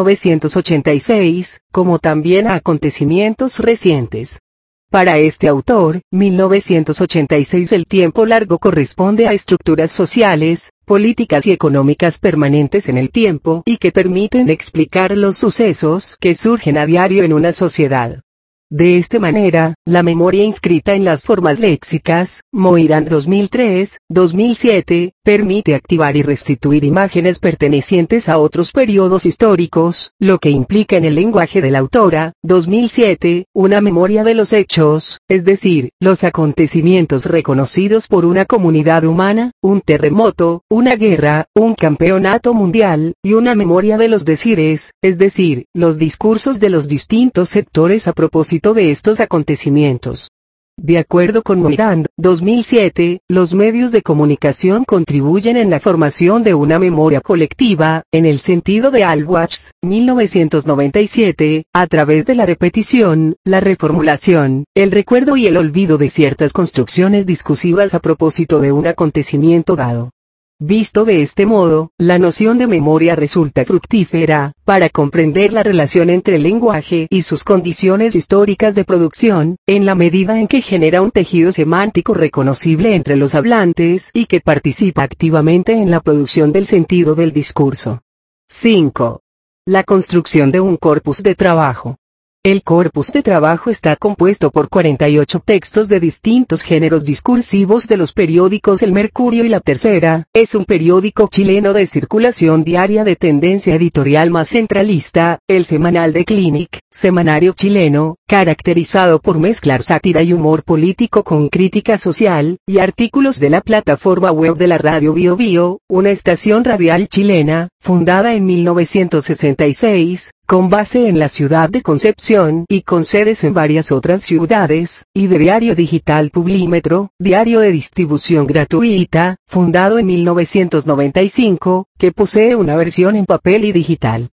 1986, como también a acontecimientos recientes. Para este autor, 1986, el tiempo largo corresponde a estructuras sociales, políticas y económicas permanentes en el tiempo y que permiten explicar los sucesos que surgen a diario en una sociedad. De esta manera, la memoria inscrita en las formas léxicas, Moirand 2003, 2007, permite activar y restituir imágenes pertenecientes a otros periodos históricos, lo que implica en el lenguaje de la autora, 2007, una memoria de los hechos, es decir, los acontecimientos reconocidos por una comunidad humana, un terremoto, una guerra, un campeonato mundial, y una memoria de los decires, es decir, los discursos de los distintos sectores a propósito de estos acontecimientos. De acuerdo con Moirand, 2007, los medios de comunicación contribuyen en la formación de una memoria colectiva, en el sentido de Alwachs, 1997, a través de la repetición, la reformulación, el recuerdo y el olvido de ciertas construcciones discursivas a propósito de un acontecimiento dado. Visto de este modo, la noción de memoria resulta fructífera, para comprender la relación entre el lenguaje y sus condiciones históricas de producción, en la medida en que genera un tejido semántico reconocible entre los hablantes y que participa activamente en la producción del sentido del discurso. 5. La construcción de un corpus de trabajo. El corpus de trabajo está compuesto por 48 textos de distintos géneros discursivos de los periódicos El Mercurio y La Tercera. Es un periódico chileno de circulación diaria de tendencia editorial más centralista, el semanal de Clinic, semanario chileno, caracterizado por mezclar sátira y humor político con crítica social, y artículos de la plataforma web de la radio Bio Bio, una estación radial chilena, fundada en 1966, con base en la ciudad de Concepción y con sedes en varias otras ciudades, y de diario digital Publímetro, diario de distribución gratuita, fundado en 1995, que posee una versión en papel y digital.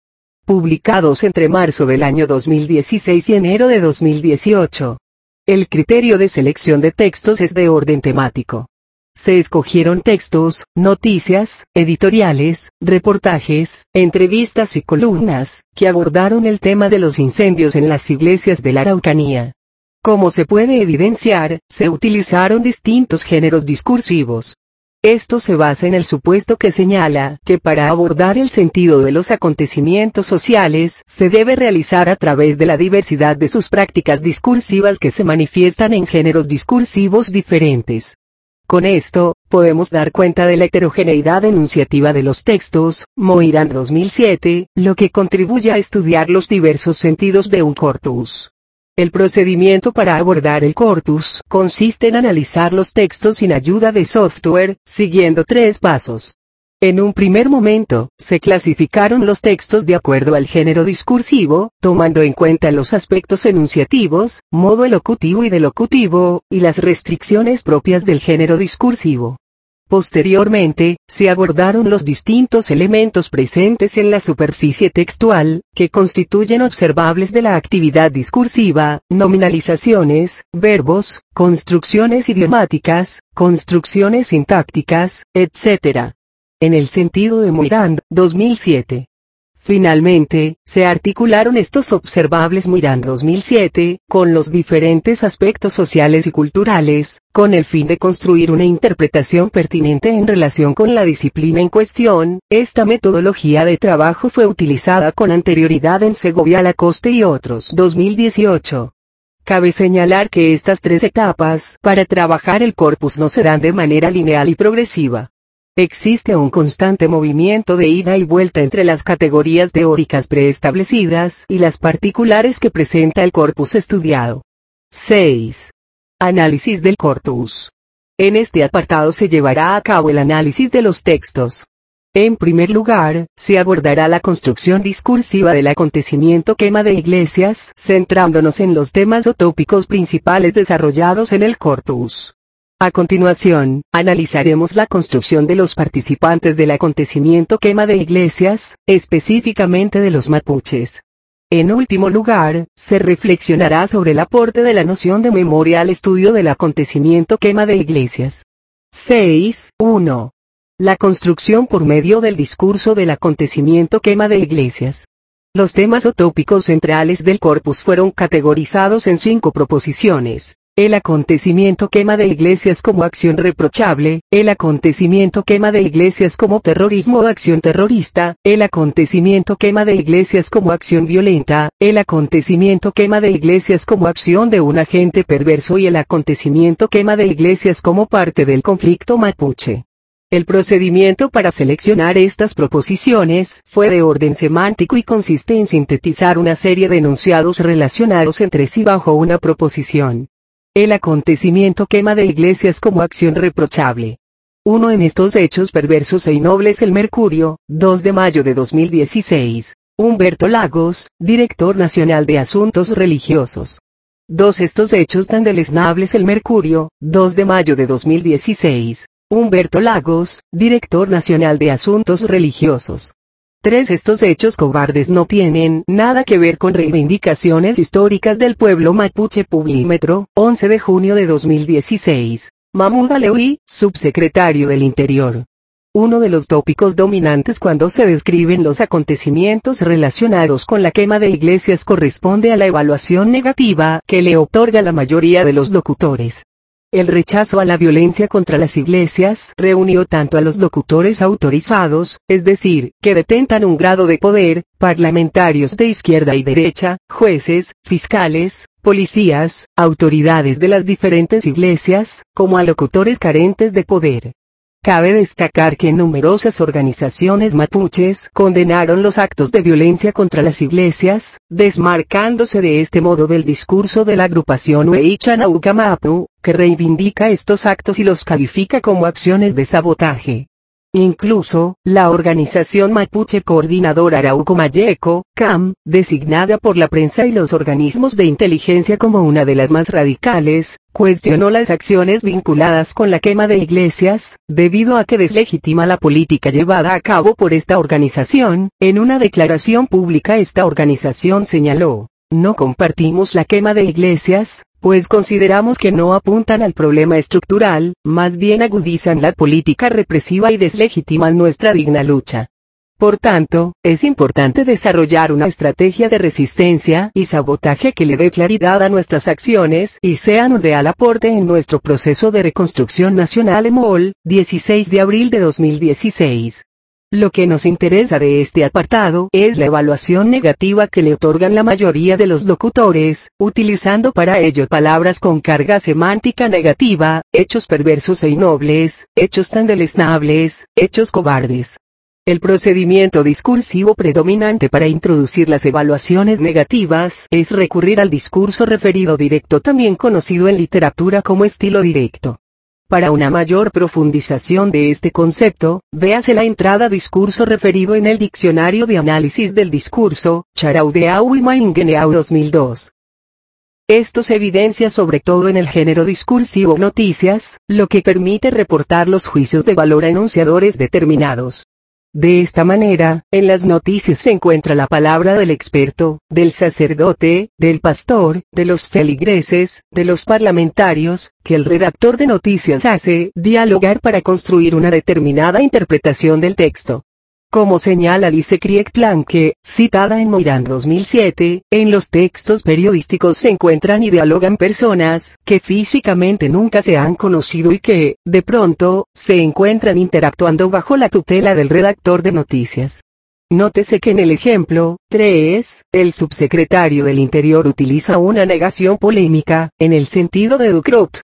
publicados entre marzo del año 2016 y enero de 2018. El criterio de selección de textos es de orden temático. Se escogieron textos, noticias, editoriales, reportajes, entrevistas y columnas, que abordaron el tema de los incendios en las iglesias de la Araucanía. Como se puede evidenciar, se utilizaron distintos géneros discursivos. Esto se basa en el supuesto que señala que para abordar el sentido de los acontecimientos sociales se debe realizar a través de la diversidad de sus prácticas discursivas que se manifiestan en géneros discursivos diferentes. Con esto, podemos dar cuenta de la heterogeneidad enunciativa de los textos, Moirán 2007, lo que contribuye a estudiar los diversos sentidos de un corpus. El procedimiento para abordar el corpus consiste en analizar los textos sin ayuda de software, siguiendo 3 pasos. En un primer momento, se clasificaron los textos de acuerdo al género discursivo, tomando en cuenta los aspectos enunciativos, modo elocutivo y delocutivo, y las restricciones propias del género discursivo. Posteriormente, se abordaron los distintos elementos presentes en la superficie textual, que constituyen observables de la actividad discursiva, nominalizaciones, verbos, construcciones idiomáticas, construcciones sintácticas, etc. En el sentido de Moirand, 2007. Finalmente, se articularon estos observables Moirand 2007, con los diferentes aspectos sociales y culturales, con el fin de construir una interpretación pertinente en relación con la disciplina en cuestión. Esta metodología de trabajo fue utilizada con anterioridad en Segovia Lacoste y otros. 2018. Cabe señalar que estas 3 etapas para trabajar el corpus no se dan de manera lineal y progresiva. Existe un constante movimiento de ida y vuelta entre las categorías teóricas preestablecidas y las particulares que presenta el corpus estudiado. 6. Análisis del corpus. En este apartado se llevará a cabo el análisis de los textos. En primer lugar, se abordará la construcción discursiva del acontecimiento quema de iglesias, centrándonos en los temas o tópicos principales desarrollados en el corpus. A continuación, analizaremos la construcción de los participantes del acontecimiento quema de iglesias, específicamente de los mapuches. En último lugar, se reflexionará sobre el aporte de la noción de memoria al estudio del acontecimiento quema de iglesias. 6.1. La construcción por medio del discurso del acontecimiento quema de iglesias. Los temas o tópicos centrales del corpus fueron categorizados en 5 proposiciones. El acontecimiento quema de iglesias como acción reprochable, el acontecimiento quema de iglesias como terrorismo o acción terrorista, el acontecimiento quema de iglesias como acción violenta, el acontecimiento quema de iglesias como acción de un agente perverso y el acontecimiento quema de iglesias como parte del conflicto mapuche. El procedimiento para seleccionar estas proposiciones fue de orden semántico y consiste en sintetizar una serie de enunciados relacionados entre sí bajo una proposición. El acontecimiento quema de iglesias como acción reprochable. 1. En estos hechos perversos e innobles el Mercurio, 2 de mayo de 2016. Humberto Lagos, Director Nacional de Asuntos Religiosos. 2. Estos hechos tan deleznables el Mercurio, 2 de mayo de 2016. Humberto Lagos, Director Nacional de Asuntos Religiosos. 3. Estos hechos cobardes no tienen nada que ver con reivindicaciones históricas del pueblo mapuche. Publímetro, 11 de junio de 2016. Mahmoud Alewi, Subsecretario del Interior. Uno de los tópicos dominantes cuando se describen los acontecimientos relacionados con la quema de iglesias corresponde a la evaluación negativa que le otorga la mayoría de los locutores. El rechazo a la violencia contra las iglesias reunió tanto a los locutores autorizados, es decir, que detentan un grado de poder, parlamentarios de izquierda y derecha, jueces, fiscales, policías, autoridades de las diferentes iglesias, como a locutores carentes de poder. Cabe destacar que numerosas organizaciones mapuches condenaron los actos de violencia contra las iglesias, desmarcándose de este modo del discurso de la agrupación Hueychanauca Mapu, que reivindica estos actos y los califica como acciones de sabotaje. Incluso, la organización mapuche Coordinadora Arauco Mayeco, CAM, designada por la prensa y los organismos de inteligencia como una de las más radicales, cuestionó las acciones vinculadas con la quema de iglesias, debido a que deslegitima la política llevada a cabo por esta organización. En una declaración pública esta organización señaló: "No compartimos la quema de iglesias, pues consideramos que no apuntan al problema estructural, más bien agudizan la política represiva y deslegitiman nuestra digna lucha. Por tanto, es importante desarrollar una estrategia de resistencia y sabotaje que le dé claridad a nuestras acciones y sean un real aporte en nuestro proceso de reconstrucción nacional". EMOL, 16 de abril de 2016. Lo que nos interesa de este apartado es la evaluación negativa que le otorgan la mayoría de los locutores, utilizando para ello palabras con carga semántica negativa: hechos perversos e innobles, hechos tan deleznables, hechos cobardes. El procedimiento discursivo predominante para introducir las evaluaciones negativas es recurrir al discurso referido directo, también conocido en literatura como estilo directo. Para una mayor profundización de este concepto, véase la entrada discurso referido en el Diccionario de Análisis del Discurso, Charaudeau y Maingeneau 2002. Esto se evidencia sobre todo en el género discursivo noticias, lo que permite reportar los juicios de valor a enunciadores determinados. De esta manera, en las noticias se encuentra la palabra del experto, del sacerdote, del pastor, de los feligreses, de los parlamentarios, que el redactor de noticias hace dialogar para construir una determinada interpretación del texto. Como señala Lise Krieg-Planke, citada en Moirán 2007, en los textos periodísticos se encuentran y dialogan personas que físicamente nunca se han conocido y que, de pronto, se encuentran interactuando bajo la tutela del redactor de noticias. Nótese que en el ejemplo 3, el subsecretario del Interior utiliza una negación polémica, en el sentido de Ducrot,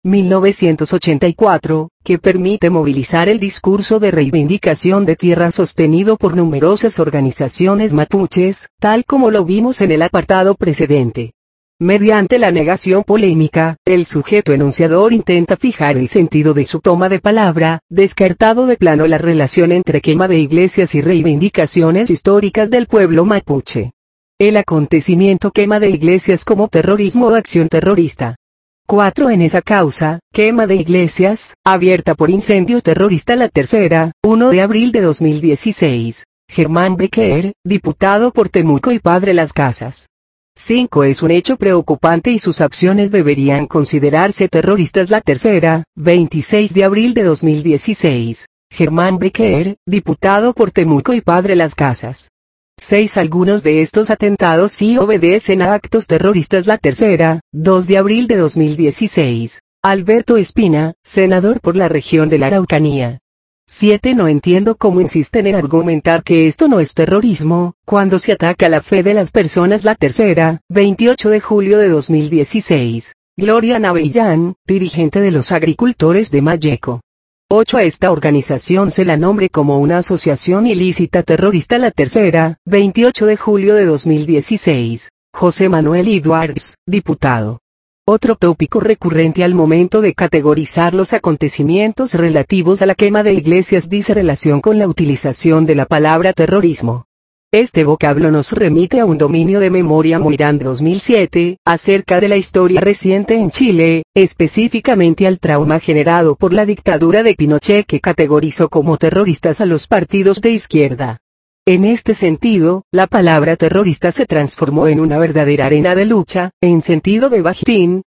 1984, que permite movilizar el discurso de reivindicación de tierra sostenido por numerosas organizaciones mapuches, tal como lo vimos en el apartado precedente. Mediante la negación polémica, el sujeto enunciador intenta fijar el sentido de su toma de palabra, descartado de plano la relación entre quema de iglesias y reivindicaciones históricas del pueblo mapuche. El acontecimiento quema de iglesias como terrorismo o acción terrorista. 4. En esa causa, quema de iglesias, abierta por incendio terrorista. La tercera, 1 de abril de 2016. Germán Becker, diputado por Temuco y Padre Las Casas. 5. Es un hecho preocupante y sus acciones deberían considerarse terroristas. La tercera, 26 de abril de 2016. Germán Becker, diputado por Temuco y Padre Las Casas. 6. Algunos de estos atentados sí obedecen a actos terroristas. La tercera, 2 de abril de 2016. Alberto Espina, senador por la región de la Araucanía. 7. No entiendo cómo insisten en argumentar que esto no es terrorismo, cuando se ataca la fe de las personas. La tercera, 28 de julio de 2016. Gloria Navellán, dirigente de los agricultores de Mayeco. 8. A esta organización se la nombre como una asociación ilícita terrorista. La tercera, 28 de julio de 2016. José Manuel Edwards, diputado. Otro tópico recurrente al momento de categorizar los acontecimientos relativos a la quema de iglesias dice relación con la utilización de la palabra terrorismo. Este vocablo nos remite a un dominio de memoria Moirán 2007, acerca de la historia reciente en Chile, específicamente al trauma generado por la dictadura de Pinochet, que categorizó como terroristas a los partidos de izquierda. En este sentido, la palabra terrorista se transformó en una verdadera arena de lucha, en sentido de Bakhtin,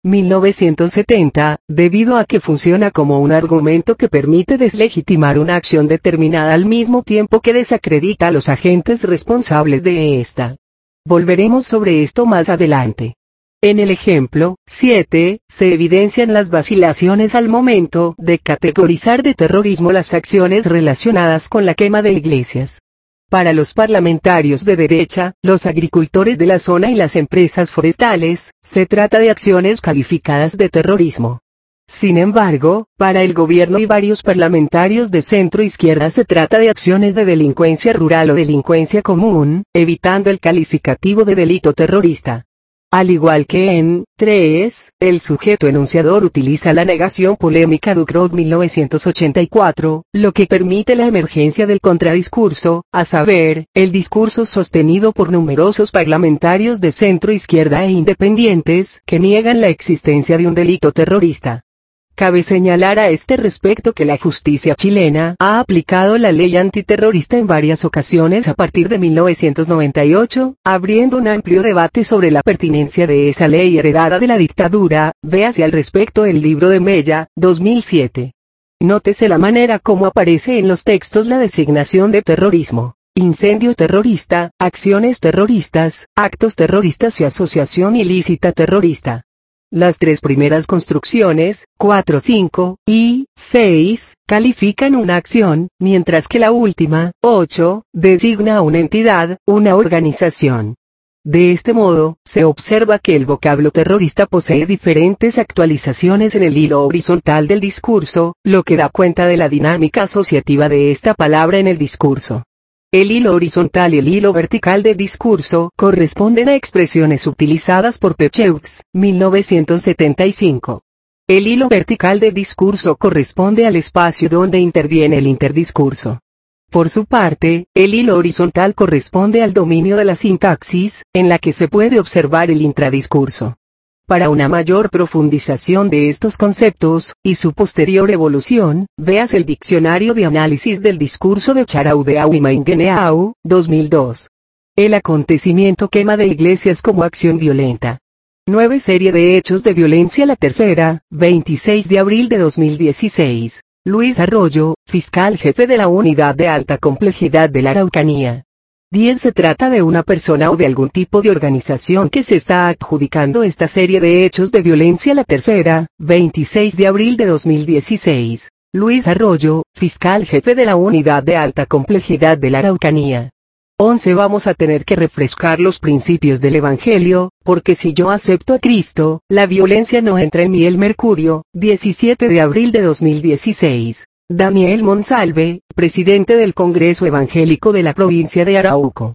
1970, debido a que funciona como un argumento que permite deslegitimar una acción determinada al mismo tiempo que desacredita a los agentes responsables de esta. Volveremos sobre esto más adelante. En el ejemplo 7, se evidencian las vacilaciones al momento de categorizar de terrorismo las acciones relacionadas con la quema de iglesias. Para los parlamentarios de derecha, los agricultores de la zona y las empresas forestales, se trata de acciones calificadas de terrorismo. Sin embargo, para el gobierno y varios parlamentarios de centro-izquierda se trata de acciones de delincuencia rural o delincuencia común, evitando el calificativo de delito terrorista. Al igual que en 3, el sujeto enunciador utiliza la negación polémica Ducrot 1984, lo que permite la emergencia del contradiscurso, a saber, el discurso sostenido por numerosos parlamentarios de centro-izquierda e independientes, que niegan la existencia de un delito terrorista. Cabe señalar a este respecto que la justicia chilena ha aplicado la ley antiterrorista en varias ocasiones a partir de 1998, abriendo un amplio debate sobre la pertinencia de esa ley heredada de la dictadura. Véase al respecto el libro de Mella, 2007. Nótese la manera como aparece en los textos la designación de terrorismo, incendio terrorista, acciones terroristas, actos terroristas y asociación ilícita terrorista. Las tres primeras construcciones, 4, 5, y 6, califican una acción, mientras que la última, 8, designa a una entidad, una organización. De este modo, se observa que el vocablo terrorista posee diferentes actualizaciones en el hilo horizontal del discurso, lo que da cuenta de la dinámica asociativa de esta palabra en el discurso. El hilo horizontal y el hilo vertical del discurso corresponden a expresiones utilizadas por Pecheux, 1975. El hilo vertical del discurso corresponde al espacio donde interviene el interdiscurso. Por su parte, el hilo horizontal corresponde al dominio de la sintaxis, en la que se puede observar el intradiscurso. Para una mayor profundización de estos conceptos, y su posterior evolución, veas el Diccionario de Análisis del Discurso de Charaudeau y Maingeneau, 2002. El acontecimiento quema de iglesias como acción violenta. 9 Serie de hechos de violencia. La tercera, 26 de abril de 2016. Luis Arroyo, fiscal jefe de la Unidad de Alta Complejidad de la Araucanía. 10 Se trata de una persona o de algún tipo de organización que se está adjudicando esta serie de hechos de violencia. La tercera, 26 de abril de 2016. Luis Arroyo, fiscal jefe de la Unidad de Alta Complejidad de la Araucanía. 11 Vamos a tener que refrescar los principios del Evangelio, porque si yo acepto a Cristo, la violencia no entra en mí. El Mercurio, 17 de abril de 2016. Daniel Monsalve, presidente del Congreso Evangélico de la provincia de Arauco.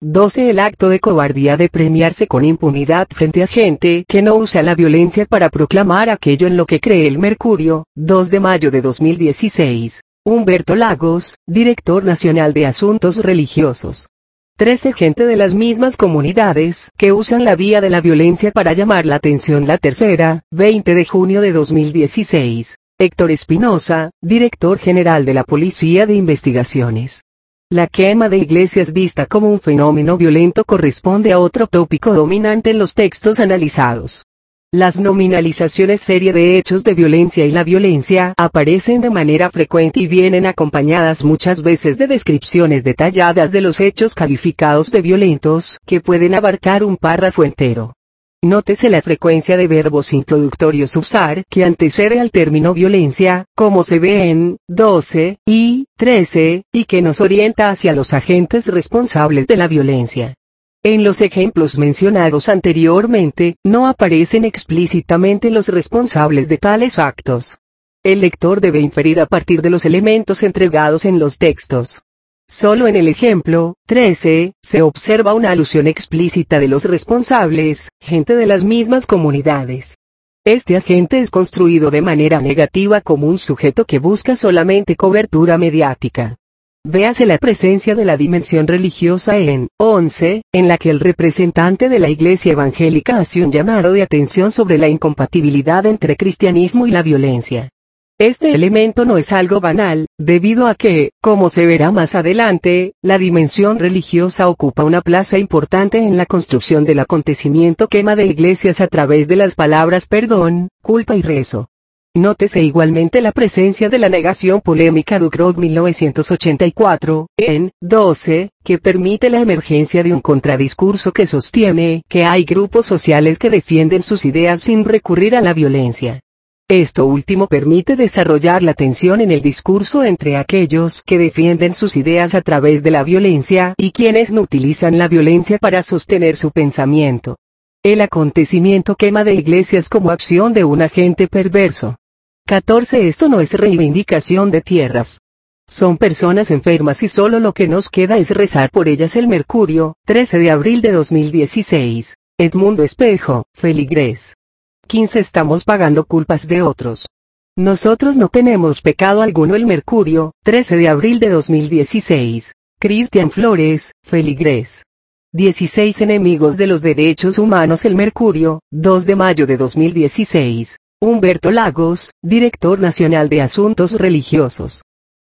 12 El acto de cobardía de premiarse con impunidad frente a gente que no usa la violencia para proclamar aquello en lo que cree. El Mercurio, 2 de mayo de 2016. Humberto Lagos, director nacional de Asuntos Religiosos. 13 Gente de las mismas comunidades que usan la vía de la violencia para llamar la atención. La tercera, 20 de junio de 2016. Héctor Espinosa, director general de la Policía de Investigaciones. La quema de iglesias vista como un fenómeno violento corresponde a otro tópico dominante en los textos analizados. Las nominalizaciones serie de hechos de violencia y la violencia aparecen de manera frecuente y vienen acompañadas muchas veces de descripciones detalladas de los hechos calificados de violentos, que pueden abarcar un párrafo entero. Nótese la frecuencia de verbos introductorios usar que antecede al término violencia, como se ve en 12 y 13, y que nos orienta hacia los agentes responsables de la violencia. En los ejemplos mencionados anteriormente, no aparecen explícitamente los responsables de tales actos. El lector debe inferir a partir de los elementos entregados en los textos. Solo en el ejemplo 13, se observa una alusión explícita de los responsables, gente de las mismas comunidades. Este agente es construido de manera negativa como un sujeto que busca solamente cobertura mediática. Véase la presencia de la dimensión religiosa en 11, en la que el representante de la Iglesia Evangélica hace un llamado de atención sobre la incompatibilidad entre cristianismo y la violencia. Este elemento no es algo banal, debido a que, como se verá más adelante, la dimensión religiosa ocupa una plaza importante en la construcción del acontecimiento quema de iglesias a través de las palabras perdón, culpa y rezo. Nótese igualmente la presencia de la negación polémica Ducrot 1984, en 12, que permite la emergencia de un contradiscurso que sostiene que hay grupos sociales que defienden sus ideas sin recurrir a la violencia. Esto último permite desarrollar la tensión en el discurso entre aquellos que defienden sus ideas a través de la violencia y quienes no utilizan la violencia para sostener su pensamiento. El acontecimiento quema de iglesias como acción de un agente perverso. 14 Esto no es reivindicación de tierras. Son personas enfermas y solo lo que nos queda es rezar por ellas. El Mercurio, 13 de abril de 2016. Edmundo Espejo, feligres. 15 Estamos pagando culpas de otros. Nosotros no tenemos pecado alguno. El Mercurio, 13 de abril de 2016. Cristian Flores, feligres. 16 Enemigos de los derechos humanos. El Mercurio, 2 de mayo de 2016. Humberto Lagos, director nacional de Asuntos Religiosos.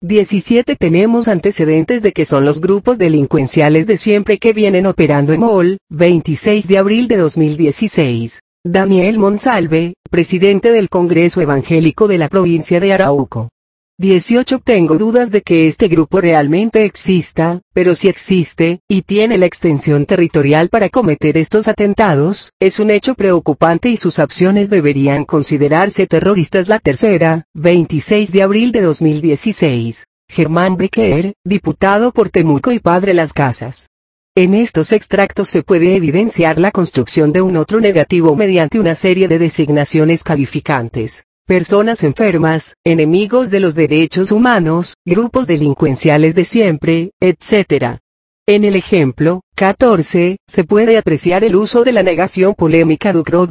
17 Tenemos antecedentes de que son los grupos delincuenciales de siempre que vienen operando en MOL, 26 de abril de 2016. Daniel Monsalve, presidente del Congreso Evangélico de la provincia de Arauco. 18 Tengo dudas de que este grupo realmente exista, pero si existe, y tiene la extensión territorial para cometer estos atentados, es un hecho preocupante y sus acciones deberían considerarse terroristas. La tercera, 26 de abril de 2016. Germán Becker, diputado por Temuco y padre Las Casas. En estos extractos se puede evidenciar la construcción de un otro negativo mediante una serie de designaciones calificantes. Personas enfermas, enemigos de los derechos humanos, grupos delincuenciales de siempre, etc. En el ejemplo 14, se puede apreciar el uso de la negación polémica Ducrot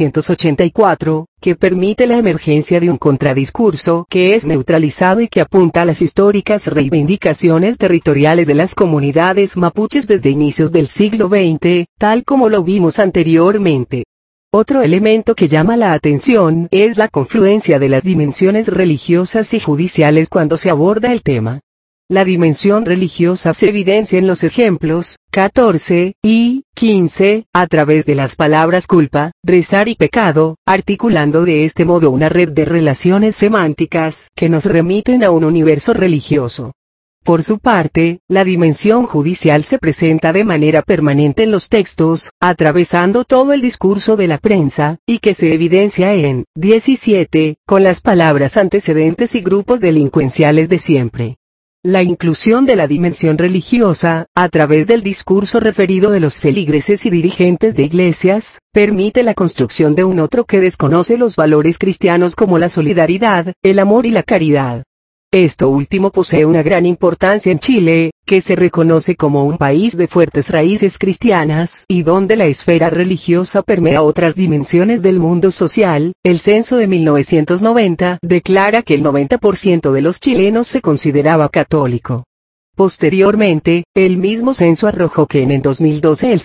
1984, que permite la emergencia de un contradiscurso que es neutralizado y que apunta a las históricas reivindicaciones territoriales de las comunidades mapuches desde inicios del siglo XX, tal como lo vimos anteriormente. Otro elemento que llama la atención es la confluencia de las dimensiones religiosas y judiciales cuando se aborda el tema. La dimensión religiosa se evidencia en los ejemplos 14 y 15, a través de las palabras culpa, rezar y pecado, articulando de este modo una red de relaciones semánticas que nos remiten a un universo religioso. Por su parte, la dimensión judicial se presenta de manera permanente en los textos, atravesando todo el discurso de la prensa, y que se evidencia en 17, con las palabras antecedentes y grupos delincuenciales de siempre. La inclusión de la dimensión religiosa, a través del discurso referido de los feligreses y dirigentes de iglesias, permite la construcción de un otro que desconoce los valores cristianos como la solidaridad, el amor y la caridad. Esto último posee una gran importancia en Chile, que se reconoce como un país de fuertes raíces cristianas y donde la esfera religiosa permea otras dimensiones del mundo social. El censo de 1990 declara que el 90% de los chilenos se consideraba católico. Posteriormente, el mismo censo arrojó que en el 2012 el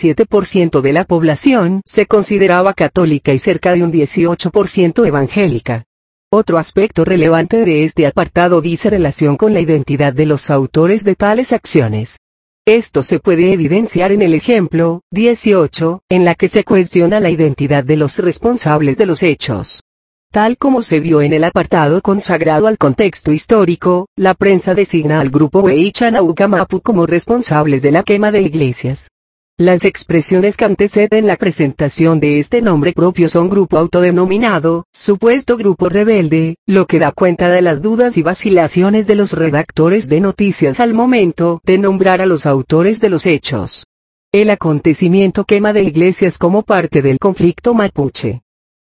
67% de la población se consideraba católica y cerca de un 18% evangélica. Otro aspecto relevante de este apartado dice relación con la identidad de los autores de tales acciones. Esto se puede evidenciar en el ejemplo 18, en la que se cuestiona la identidad de los responsables de los hechos. Tal como se vio en el apartado consagrado al contexto histórico, la prensa designa al grupo Huaychanauca Mapu como responsables de la quema de iglesias. Las expresiones que anteceden la presentación de este nombre propio son grupo autodenominado, supuesto grupo rebelde, lo que da cuenta de las dudas y vacilaciones de los redactores de noticias al momento de nombrar a los autores de los hechos. El acontecimiento quema de iglesias como parte del conflicto mapuche.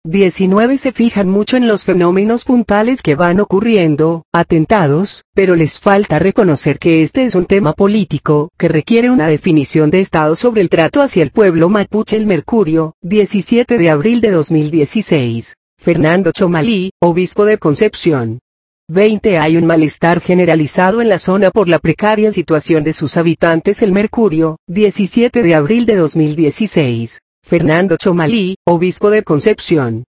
19 Se fijan mucho en los fenómenos puntuales que van ocurriendo, atentados, pero les falta reconocer que este es un tema político, que requiere una definición de Estado sobre el trato hacia el pueblo mapuche. El Mercurio, 17 de abril de 2016. Fernando Chomalí, obispo de Concepción. 20 Hay un malestar generalizado en la zona por la precaria situación de sus habitantes. El Mercurio, 17 de abril de 2016. Fernando Chomalí, obispo de Concepción.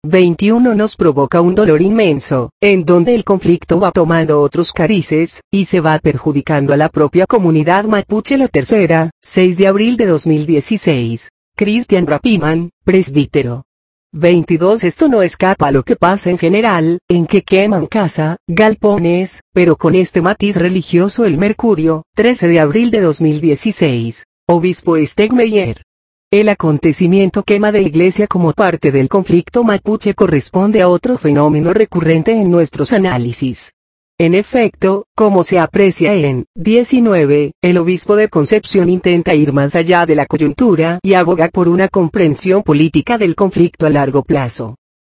21 Nos provoca un dolor inmenso, en donde el conflicto va tomando otros carices, y se va perjudicando a la propia comunidad mapuche. La tercera, 6 de abril de 2016. Cristian Rapiman, presbítero. 22 Esto no escapa a lo que pasa en general, en que queman casa, galpones, pero con este matiz religioso. El Mercurio, 13 de abril de 2016. Obispo Stegmeyer. El acontecimiento quema de iglesia como parte del conflicto mapuche corresponde a otro fenómeno recurrente en nuestros análisis. En efecto, como se aprecia en 19, el obispo de Concepción intenta ir más allá de la coyuntura y aboga por una comprensión política del conflicto a largo plazo.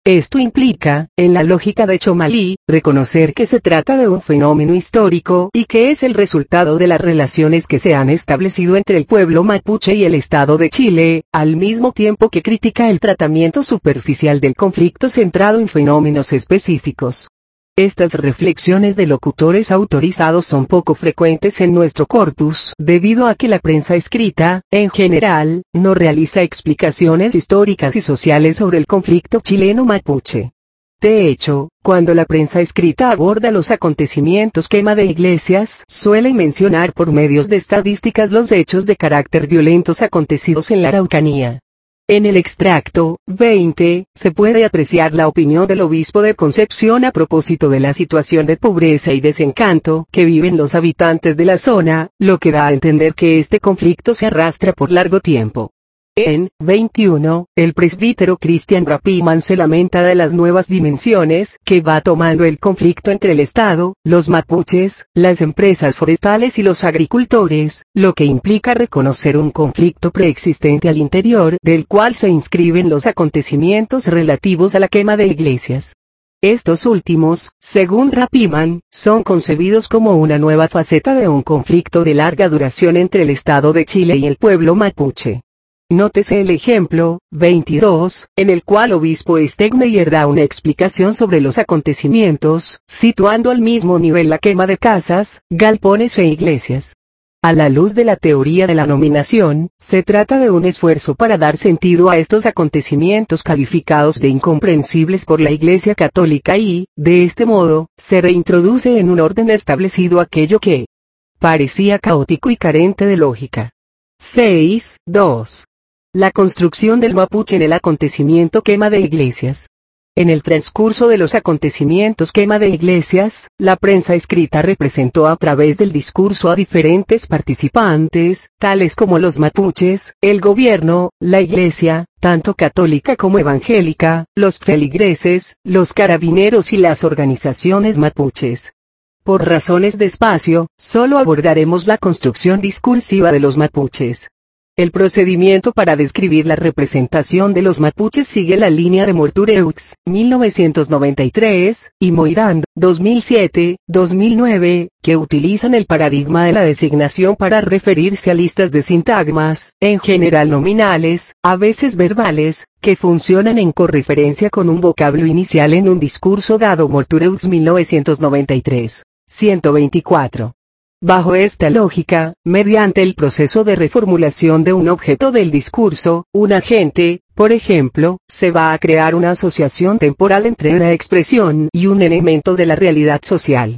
Esto implica, en la lógica de Chomalí, reconocer que se trata de un fenómeno histórico y que es el resultado de las relaciones que se han establecido entre el pueblo mapuche y el Estado de Chile, al mismo tiempo que critica el tratamiento superficial del conflicto centrado en fenómenos específicos. Estas reflexiones de locutores autorizados son poco frecuentes en nuestro corpus, debido a que la prensa escrita, en general, no realiza explicaciones históricas y sociales sobre el conflicto chileno-mapuche. De hecho, cuando la prensa escrita aborda los acontecimientos quema de iglesias, suele mencionar por medios de estadísticas los hechos de carácter violentos acontecidos en la Araucanía. En el extracto 20, se puede apreciar la opinión del obispo de Concepción a propósito de la situación de pobreza y desencanto que viven los habitantes de la zona, lo que da a entender que este conflicto se arrastra por largo tiempo. En 21, el presbítero Cristian Rapiman se lamenta de las nuevas dimensiones que va tomando el conflicto entre el Estado, los mapuches, las empresas forestales y los agricultores, lo que implica reconocer un conflicto preexistente al interior del cual se inscriben los acontecimientos relativos a la quema de iglesias. Estos últimos, según Rapiman, son concebidos como una nueva faceta de un conflicto de larga duración entre el Estado de Chile y el pueblo mapuche. Nótese el ejemplo 22, en el cual obispo Stegmeyer da una explicación sobre los acontecimientos, situando al mismo nivel la quema de casas, galpones e iglesias. A la luz de la teoría de la nominación, se trata de un esfuerzo para dar sentido a estos acontecimientos calificados de incomprensibles por la Iglesia Católica y, de este modo, se reintroduce en un orden establecido aquello que parecía caótico y carente de lógica. 6.2. La construcción del mapuche en el acontecimiento quema de iglesias. En el transcurso de los acontecimientos quema de iglesias, la prensa escrita representó a través del discurso a diferentes participantes, tales como los mapuches, el gobierno, la iglesia, tanto católica como evangélica, los feligreses, los carabineros y las organizaciones mapuches. Por razones de espacio, solo abordaremos la construcción discursiva de los mapuches. El procedimiento para describir la representación de los mapuches sigue la línea de Mortureux, 1993, y Moirand, 2007, 2009, que utilizan el paradigma de la designación para referirse a listas de sintagmas, en general nominales, a veces verbales, que funcionan en correferencia con un vocablo inicial en un discurso dado. Mortureux 1993, 124. Bajo esta lógica, mediante el proceso de reformulación de un objeto del discurso, un agente, por ejemplo, se va a crear una asociación temporal entre una expresión y un elemento de la realidad social.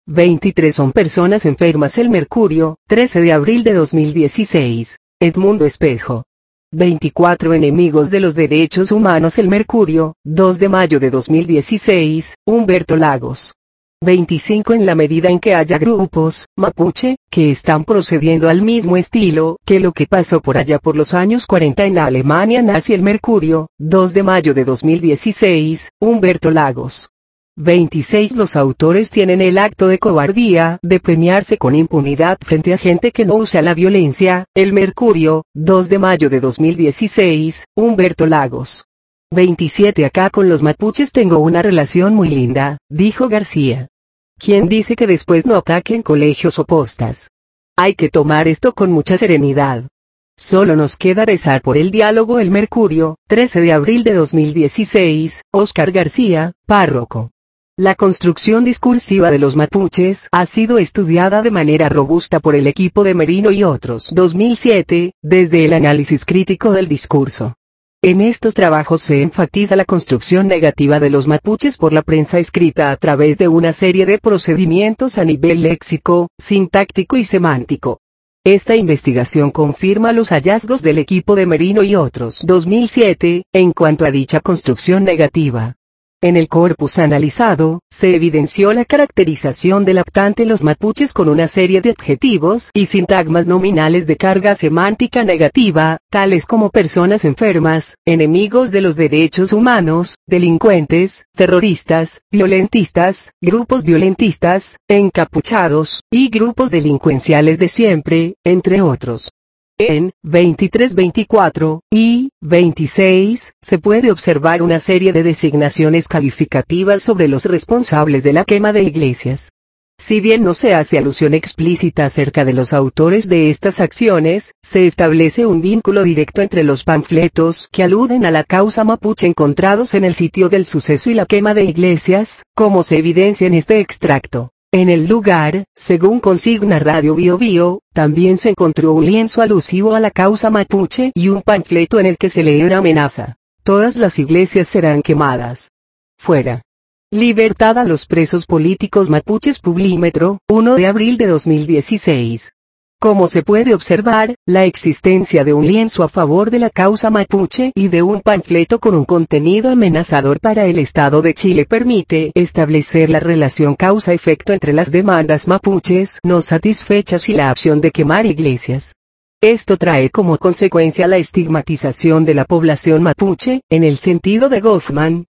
23 son personas enfermas. El Mercurio, 13 de abril de 2016. Edmundo Espejo. 24 enemigos de los derechos humanos. El Mercurio, 2 de mayo de 2016. Humberto Lagos. 25 En la medida en que haya grupos, mapuche, que están procediendo al mismo estilo que lo que pasó por allá por los años 40 en la Alemania nazi. El Mercurio, 2 de mayo de 2016, Humberto Lagos. 26 Los autores tienen el acto de cobardía de premiarse con impunidad frente a gente que no usa la violencia. El Mercurio, 2 de mayo de 2016, Humberto Lagos. 27 Acá con los mapuches tengo una relación muy linda, dijo García. ¿Quién dice que después no ataquen colegios o postas? Hay que tomar esto con mucha serenidad. Solo nos queda rezar por el diálogo. El Mercurio, 13 de abril de 2016, Óscar García, párroco. La construcción discursiva de los mapuches ha sido estudiada de manera robusta por el equipo de Merino y otros. 2007, desde el análisis crítico del discurso. En estos trabajos se enfatiza la construcción negativa de los mapuches por la prensa escrita a través de una serie de procedimientos a nivel léxico, sintáctico y semántico. Esta investigación confirma los hallazgos del equipo de Merino y otros. 2007, en cuanto a dicha construcción negativa. En el corpus analizado, se evidenció la caracterización del aptante los mapuches con una serie de adjetivos y sintagmas nominales de carga semántica negativa, tales como personas enfermas, enemigos de los derechos humanos, delincuentes, terroristas, violentistas, grupos violentistas, encapuchados, y grupos delincuenciales de siempre, entre otros. En 23, 24 y 26 se puede observar una serie de designaciones calificativas sobre los responsables de la quema de iglesias. Si bien no se hace alusión explícita acerca de los autores de estas acciones, se establece un vínculo directo entre los panfletos que aluden a la causa mapuche encontrados en el sitio del suceso y la quema de iglesias, como se evidencia en este extracto. En el lugar, según consigna Radio Bio Bio, también se encontró un lienzo alusivo a la causa mapuche y un panfleto en el que se lee una amenaza. Todas las iglesias serán quemadas. Fuera. Libertad a los presos políticos mapuches. Publímetro, 1 de abril de 2016. Como se puede observar, la existencia de un lienzo a favor de la causa mapuche y de un panfleto con un contenido amenazador para el Estado de Chile permite establecer la relación causa-efecto entre las demandas mapuches no satisfechas y la acción de quemar iglesias. Esto trae como consecuencia la estigmatización de la población mapuche, en el sentido de Goffman,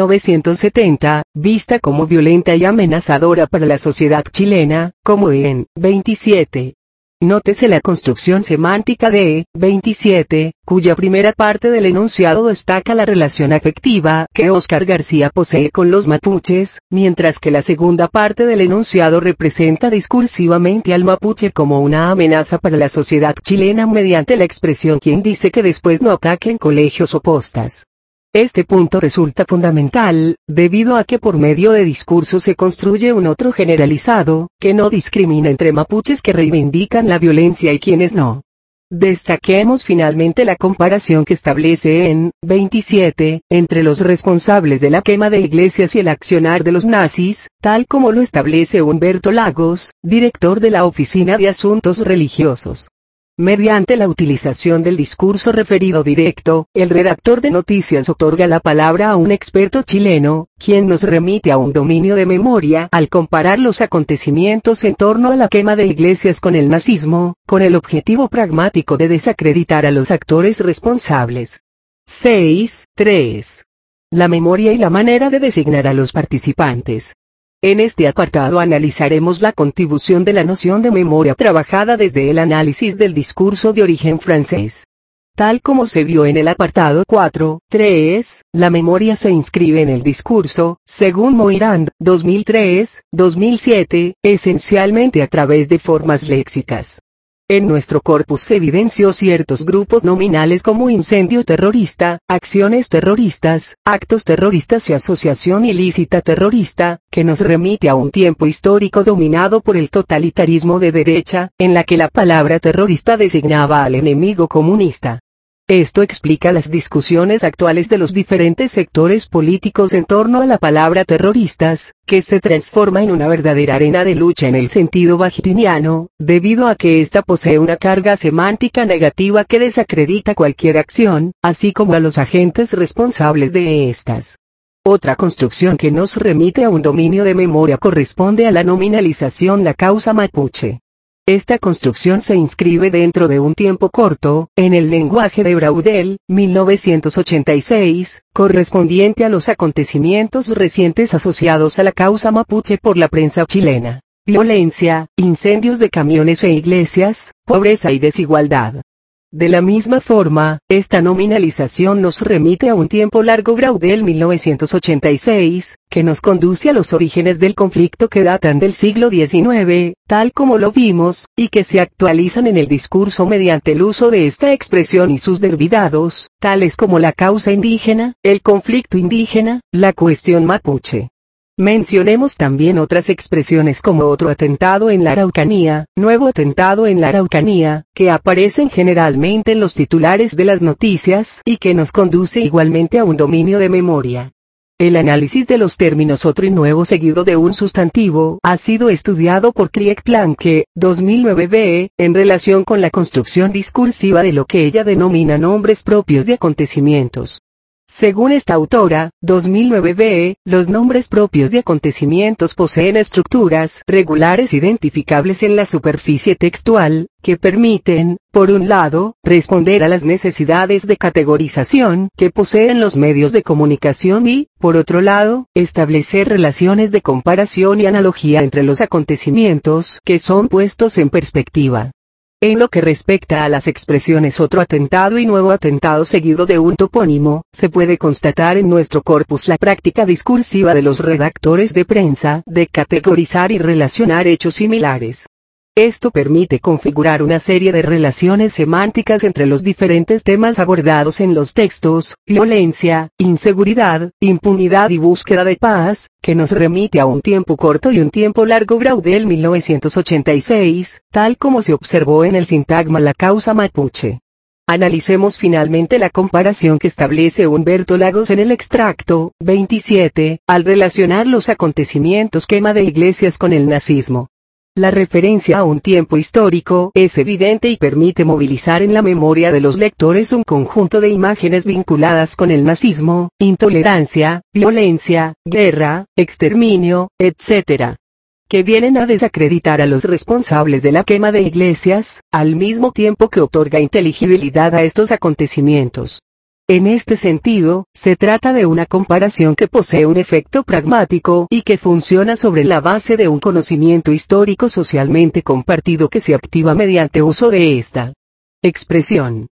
1970, vista como violenta y amenazadora para la sociedad chilena, como en 27. Nótese la construcción semántica de 27, cuya primera parte del enunciado destaca la relación afectiva que Óscar García posee con los mapuches, mientras que la segunda parte del enunciado representa discursivamente al mapuche como una amenaza para la sociedad chilena mediante la expresión quien dice que después no ataquen colegios o postas. Este punto resulta fundamental, debido a que por medio de discurso se construye un otro generalizado, que no discrimina entre mapuches que reivindican la violencia y quienes no. Destaquemos finalmente la comparación que establece en 27, entre los responsables de la quema de iglesias y el accionar de los nazis, tal como lo establece Humberto Lagos, director de la Oficina de Asuntos Religiosos. Mediante la utilización del discurso referido directo, el redactor de noticias otorga la palabra a un experto chileno, quien nos remite a un dominio de memoria al comparar los acontecimientos en torno a la quema de iglesias con el nazismo, con el objetivo pragmático de desacreditar a los actores responsables. 6.3. La memoria y la manera de designar a los participantes. En este apartado analizaremos la contribución de la noción de memoria trabajada desde el análisis del discurso de origen francés. Tal como se vio en el apartado 4.3, la memoria se inscribe en el discurso, según Moirand, 2003, 2007, esencialmente a través de formas léxicas. En nuestro corpus se evidenció ciertos grupos nominales como incendio terrorista, acciones terroristas, actos terroristas y asociación ilícita terrorista, que nos remite a un tiempo histórico dominado por el totalitarismo de derecha, en la que la palabra terrorista designaba al enemigo comunista. Esto explica las discusiones actuales de los diferentes sectores políticos en torno a la palabra terroristas, que se transforma en una verdadera arena de lucha en el sentido bagitiniano, debido a que ésta posee una carga semántica negativa que desacredita cualquier acción, así como a los agentes responsables de estas. Otra construcción que nos remite a un dominio de memoria corresponde a la nominalización la causa mapuche. Esta construcción se inscribe dentro de un tiempo corto, en el lenguaje de Braudel, 1986, correspondiente a los acontecimientos recientes asociados a la causa mapuche por la prensa chilena: violencia, incendios de camiones e iglesias, pobreza y desigualdad. De la misma forma, esta nominalización nos remite a un tiempo largo Braudel 1986, que nos conduce a los orígenes del conflicto que datan del siglo XIX, tal como lo vimos, y que se actualizan en el discurso mediante el uso de esta expresión y sus derivados, tales como la causa indígena, el conflicto indígena, la cuestión mapuche. Mencionemos también otras expresiones como otro atentado en la Araucanía, nuevo atentado en la Araucanía, que aparecen generalmente en los titulares de las noticias y que nos conduce igualmente a un dominio de memoria. El análisis de los términos otro y nuevo seguido de un sustantivo ha sido estudiado por Krieg-Planke, 2009b, en relación con la construcción discursiva de lo que ella denomina nombres propios de acontecimientos. Según esta autora, 2009b, los nombres propios de acontecimientos poseen estructuras regulares identificables en la superficie textual, que permiten, por un lado, responder a las necesidades de categorización que poseen los medios de comunicación y, por otro lado, establecer relaciones de comparación y analogía entre los acontecimientos que son puestos en perspectiva. En lo que respecta a las expresiones otro atentado y nuevo atentado seguido de un topónimo, se puede constatar en nuestro corpus la práctica discursiva de los redactores de prensa de categorizar y relacionar hechos similares. Esto permite configurar una serie de relaciones semánticas entre los diferentes temas abordados en los textos: violencia, inseguridad, impunidad y búsqueda de paz, que nos remite a un tiempo corto y un tiempo largo. Braudel 1986, tal como se observó en el sintagma La causa mapuche. Analicemos finalmente la comparación que establece Humberto Lagos en el extracto 27, al relacionar los acontecimientos quema de iglesias con el nazismo. La referencia a un tiempo histórico es evidente y permite movilizar en la memoria de los lectores un conjunto de imágenes vinculadas con el nazismo: intolerancia, violencia, guerra, exterminio, etc., que vienen a desacreditar a los responsables de la quema de iglesias, al mismo tiempo que otorga inteligibilidad a estos acontecimientos. En este sentido, se trata de una comparación que posee un efecto pragmático y que funciona sobre la base de un conocimiento histórico socialmente compartido que se activa mediante uso de esta expresión.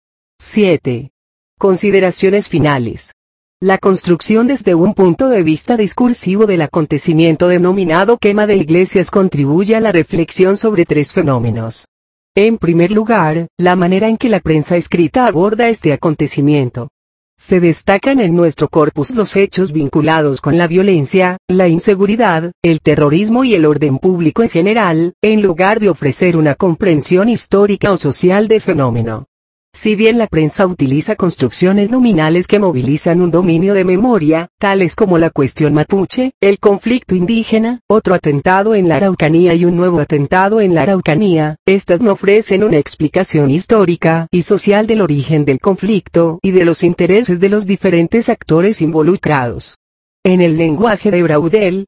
7. Consideraciones finales. La construcción desde un punto de vista discursivo del acontecimiento denominado quema de iglesias contribuye a la reflexión sobre tres fenómenos. En primer lugar, la manera en que la prensa escrita aborda este acontecimiento. Se destacan en nuestro corpus los hechos vinculados con la violencia, la inseguridad, el terrorismo y el orden público en general, en lugar de ofrecer una comprensión histórica o social del fenómeno. Si bien la prensa utiliza construcciones nominales que movilizan un dominio de memoria, tales como la cuestión mapuche, el conflicto indígena, otro atentado en la Araucanía y un nuevo atentado en la Araucanía, estas no ofrecen una explicación histórica y social del origen del conflicto y de los intereses de los diferentes actores involucrados. En el lenguaje de Braudel,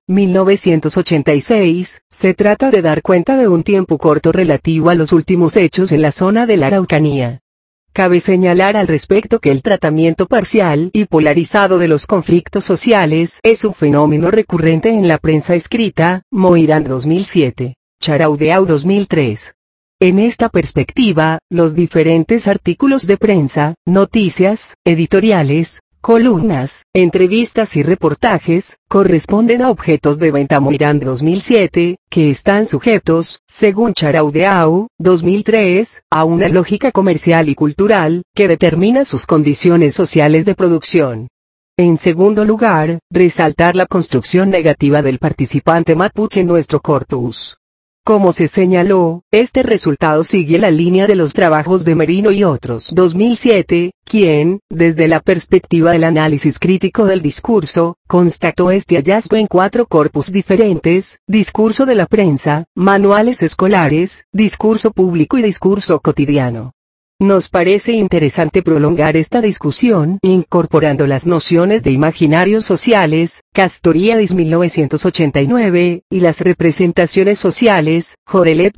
1986, se trata de dar cuenta de un tiempo corto relativo a los últimos hechos en la zona de la Araucanía. Cabe señalar al respecto que el tratamiento parcial y polarizado de los conflictos sociales es un fenómeno recurrente en la prensa escrita, Moirán 2007, Charaudeau 2003. En esta perspectiva, los diferentes artículos de prensa, noticias, editoriales, columnas, entrevistas y reportajes, corresponden a objetos de venta Moirán 2007, que están sujetos, según Charaudeau, 2003, a una lógica comercial y cultural, que determina sus condiciones sociales de producción. En segundo lugar, resaltar la construcción negativa del participante mapuche en nuestro corpus. Como se señaló, este resultado sigue la línea de los trabajos de Merino y otros 2007, quien, desde la perspectiva del análisis crítico del discurso, constató este hallazgo en 4 corpus diferentes: discurso de la prensa, manuales escolares, discurso público y discurso cotidiano. Nos parece interesante prolongar esta discusión incorporando las nociones de imaginarios sociales, Castoriadis 1989, y las representaciones sociales, Jodelet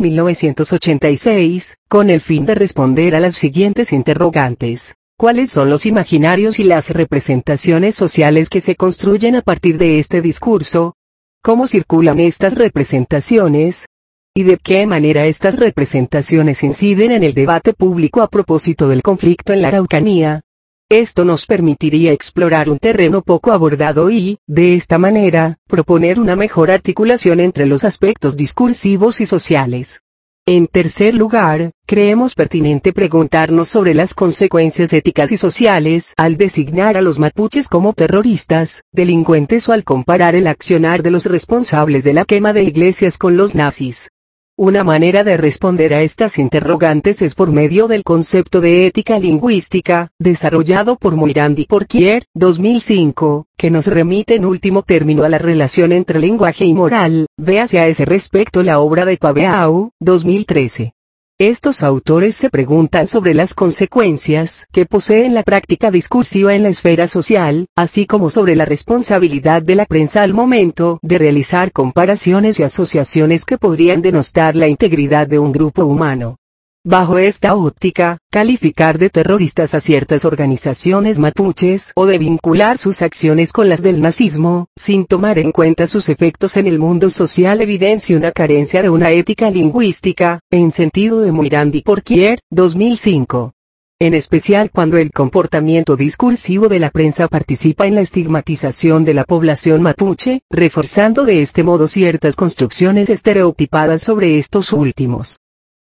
1986, con el fin de responder a las siguientes interrogantes. ¿Cuáles son los imaginarios y las representaciones sociales que se construyen a partir de este discurso? ¿Cómo circulan estas representaciones? ¿Y de qué manera estas representaciones inciden en el debate público a propósito del conflicto en la Araucanía? Esto nos permitiría explorar un terreno poco abordado y, de esta manera, proponer una mejor articulación entre los aspectos discursivos y sociales. En tercer lugar, creemos pertinente preguntarnos sobre las consecuencias éticas y sociales al designar a los mapuches como terroristas, delincuentes o al comparar el accionar de los responsables de la quema de iglesias con los nazis. Una manera de responder a estas interrogantes es por medio del concepto de ética lingüística, desarrollado por Moirand y Porquier, 2005, que nos remite en último término a la relación entre lenguaje y moral. Véase a ese respecto la obra de Pabeau, 2013. Estos autores se preguntan sobre las consecuencias que posee la práctica discursiva en la esfera social, así como sobre la responsabilidad de la prensa al momento de realizar comparaciones y asociaciones que podrían denostar la integridad de un grupo humano. Bajo esta óptica, calificar de terroristas a ciertas organizaciones mapuches o de vincular sus acciones con las del nazismo, sin tomar en cuenta sus efectos en el mundo social, evidencia una carencia de una ética lingüística, en sentido de Moirandi Porquier, 2005. En especial cuando el comportamiento discursivo de la prensa participa en la estigmatización de la población mapuche, reforzando de este modo ciertas construcciones estereotipadas sobre estos últimos.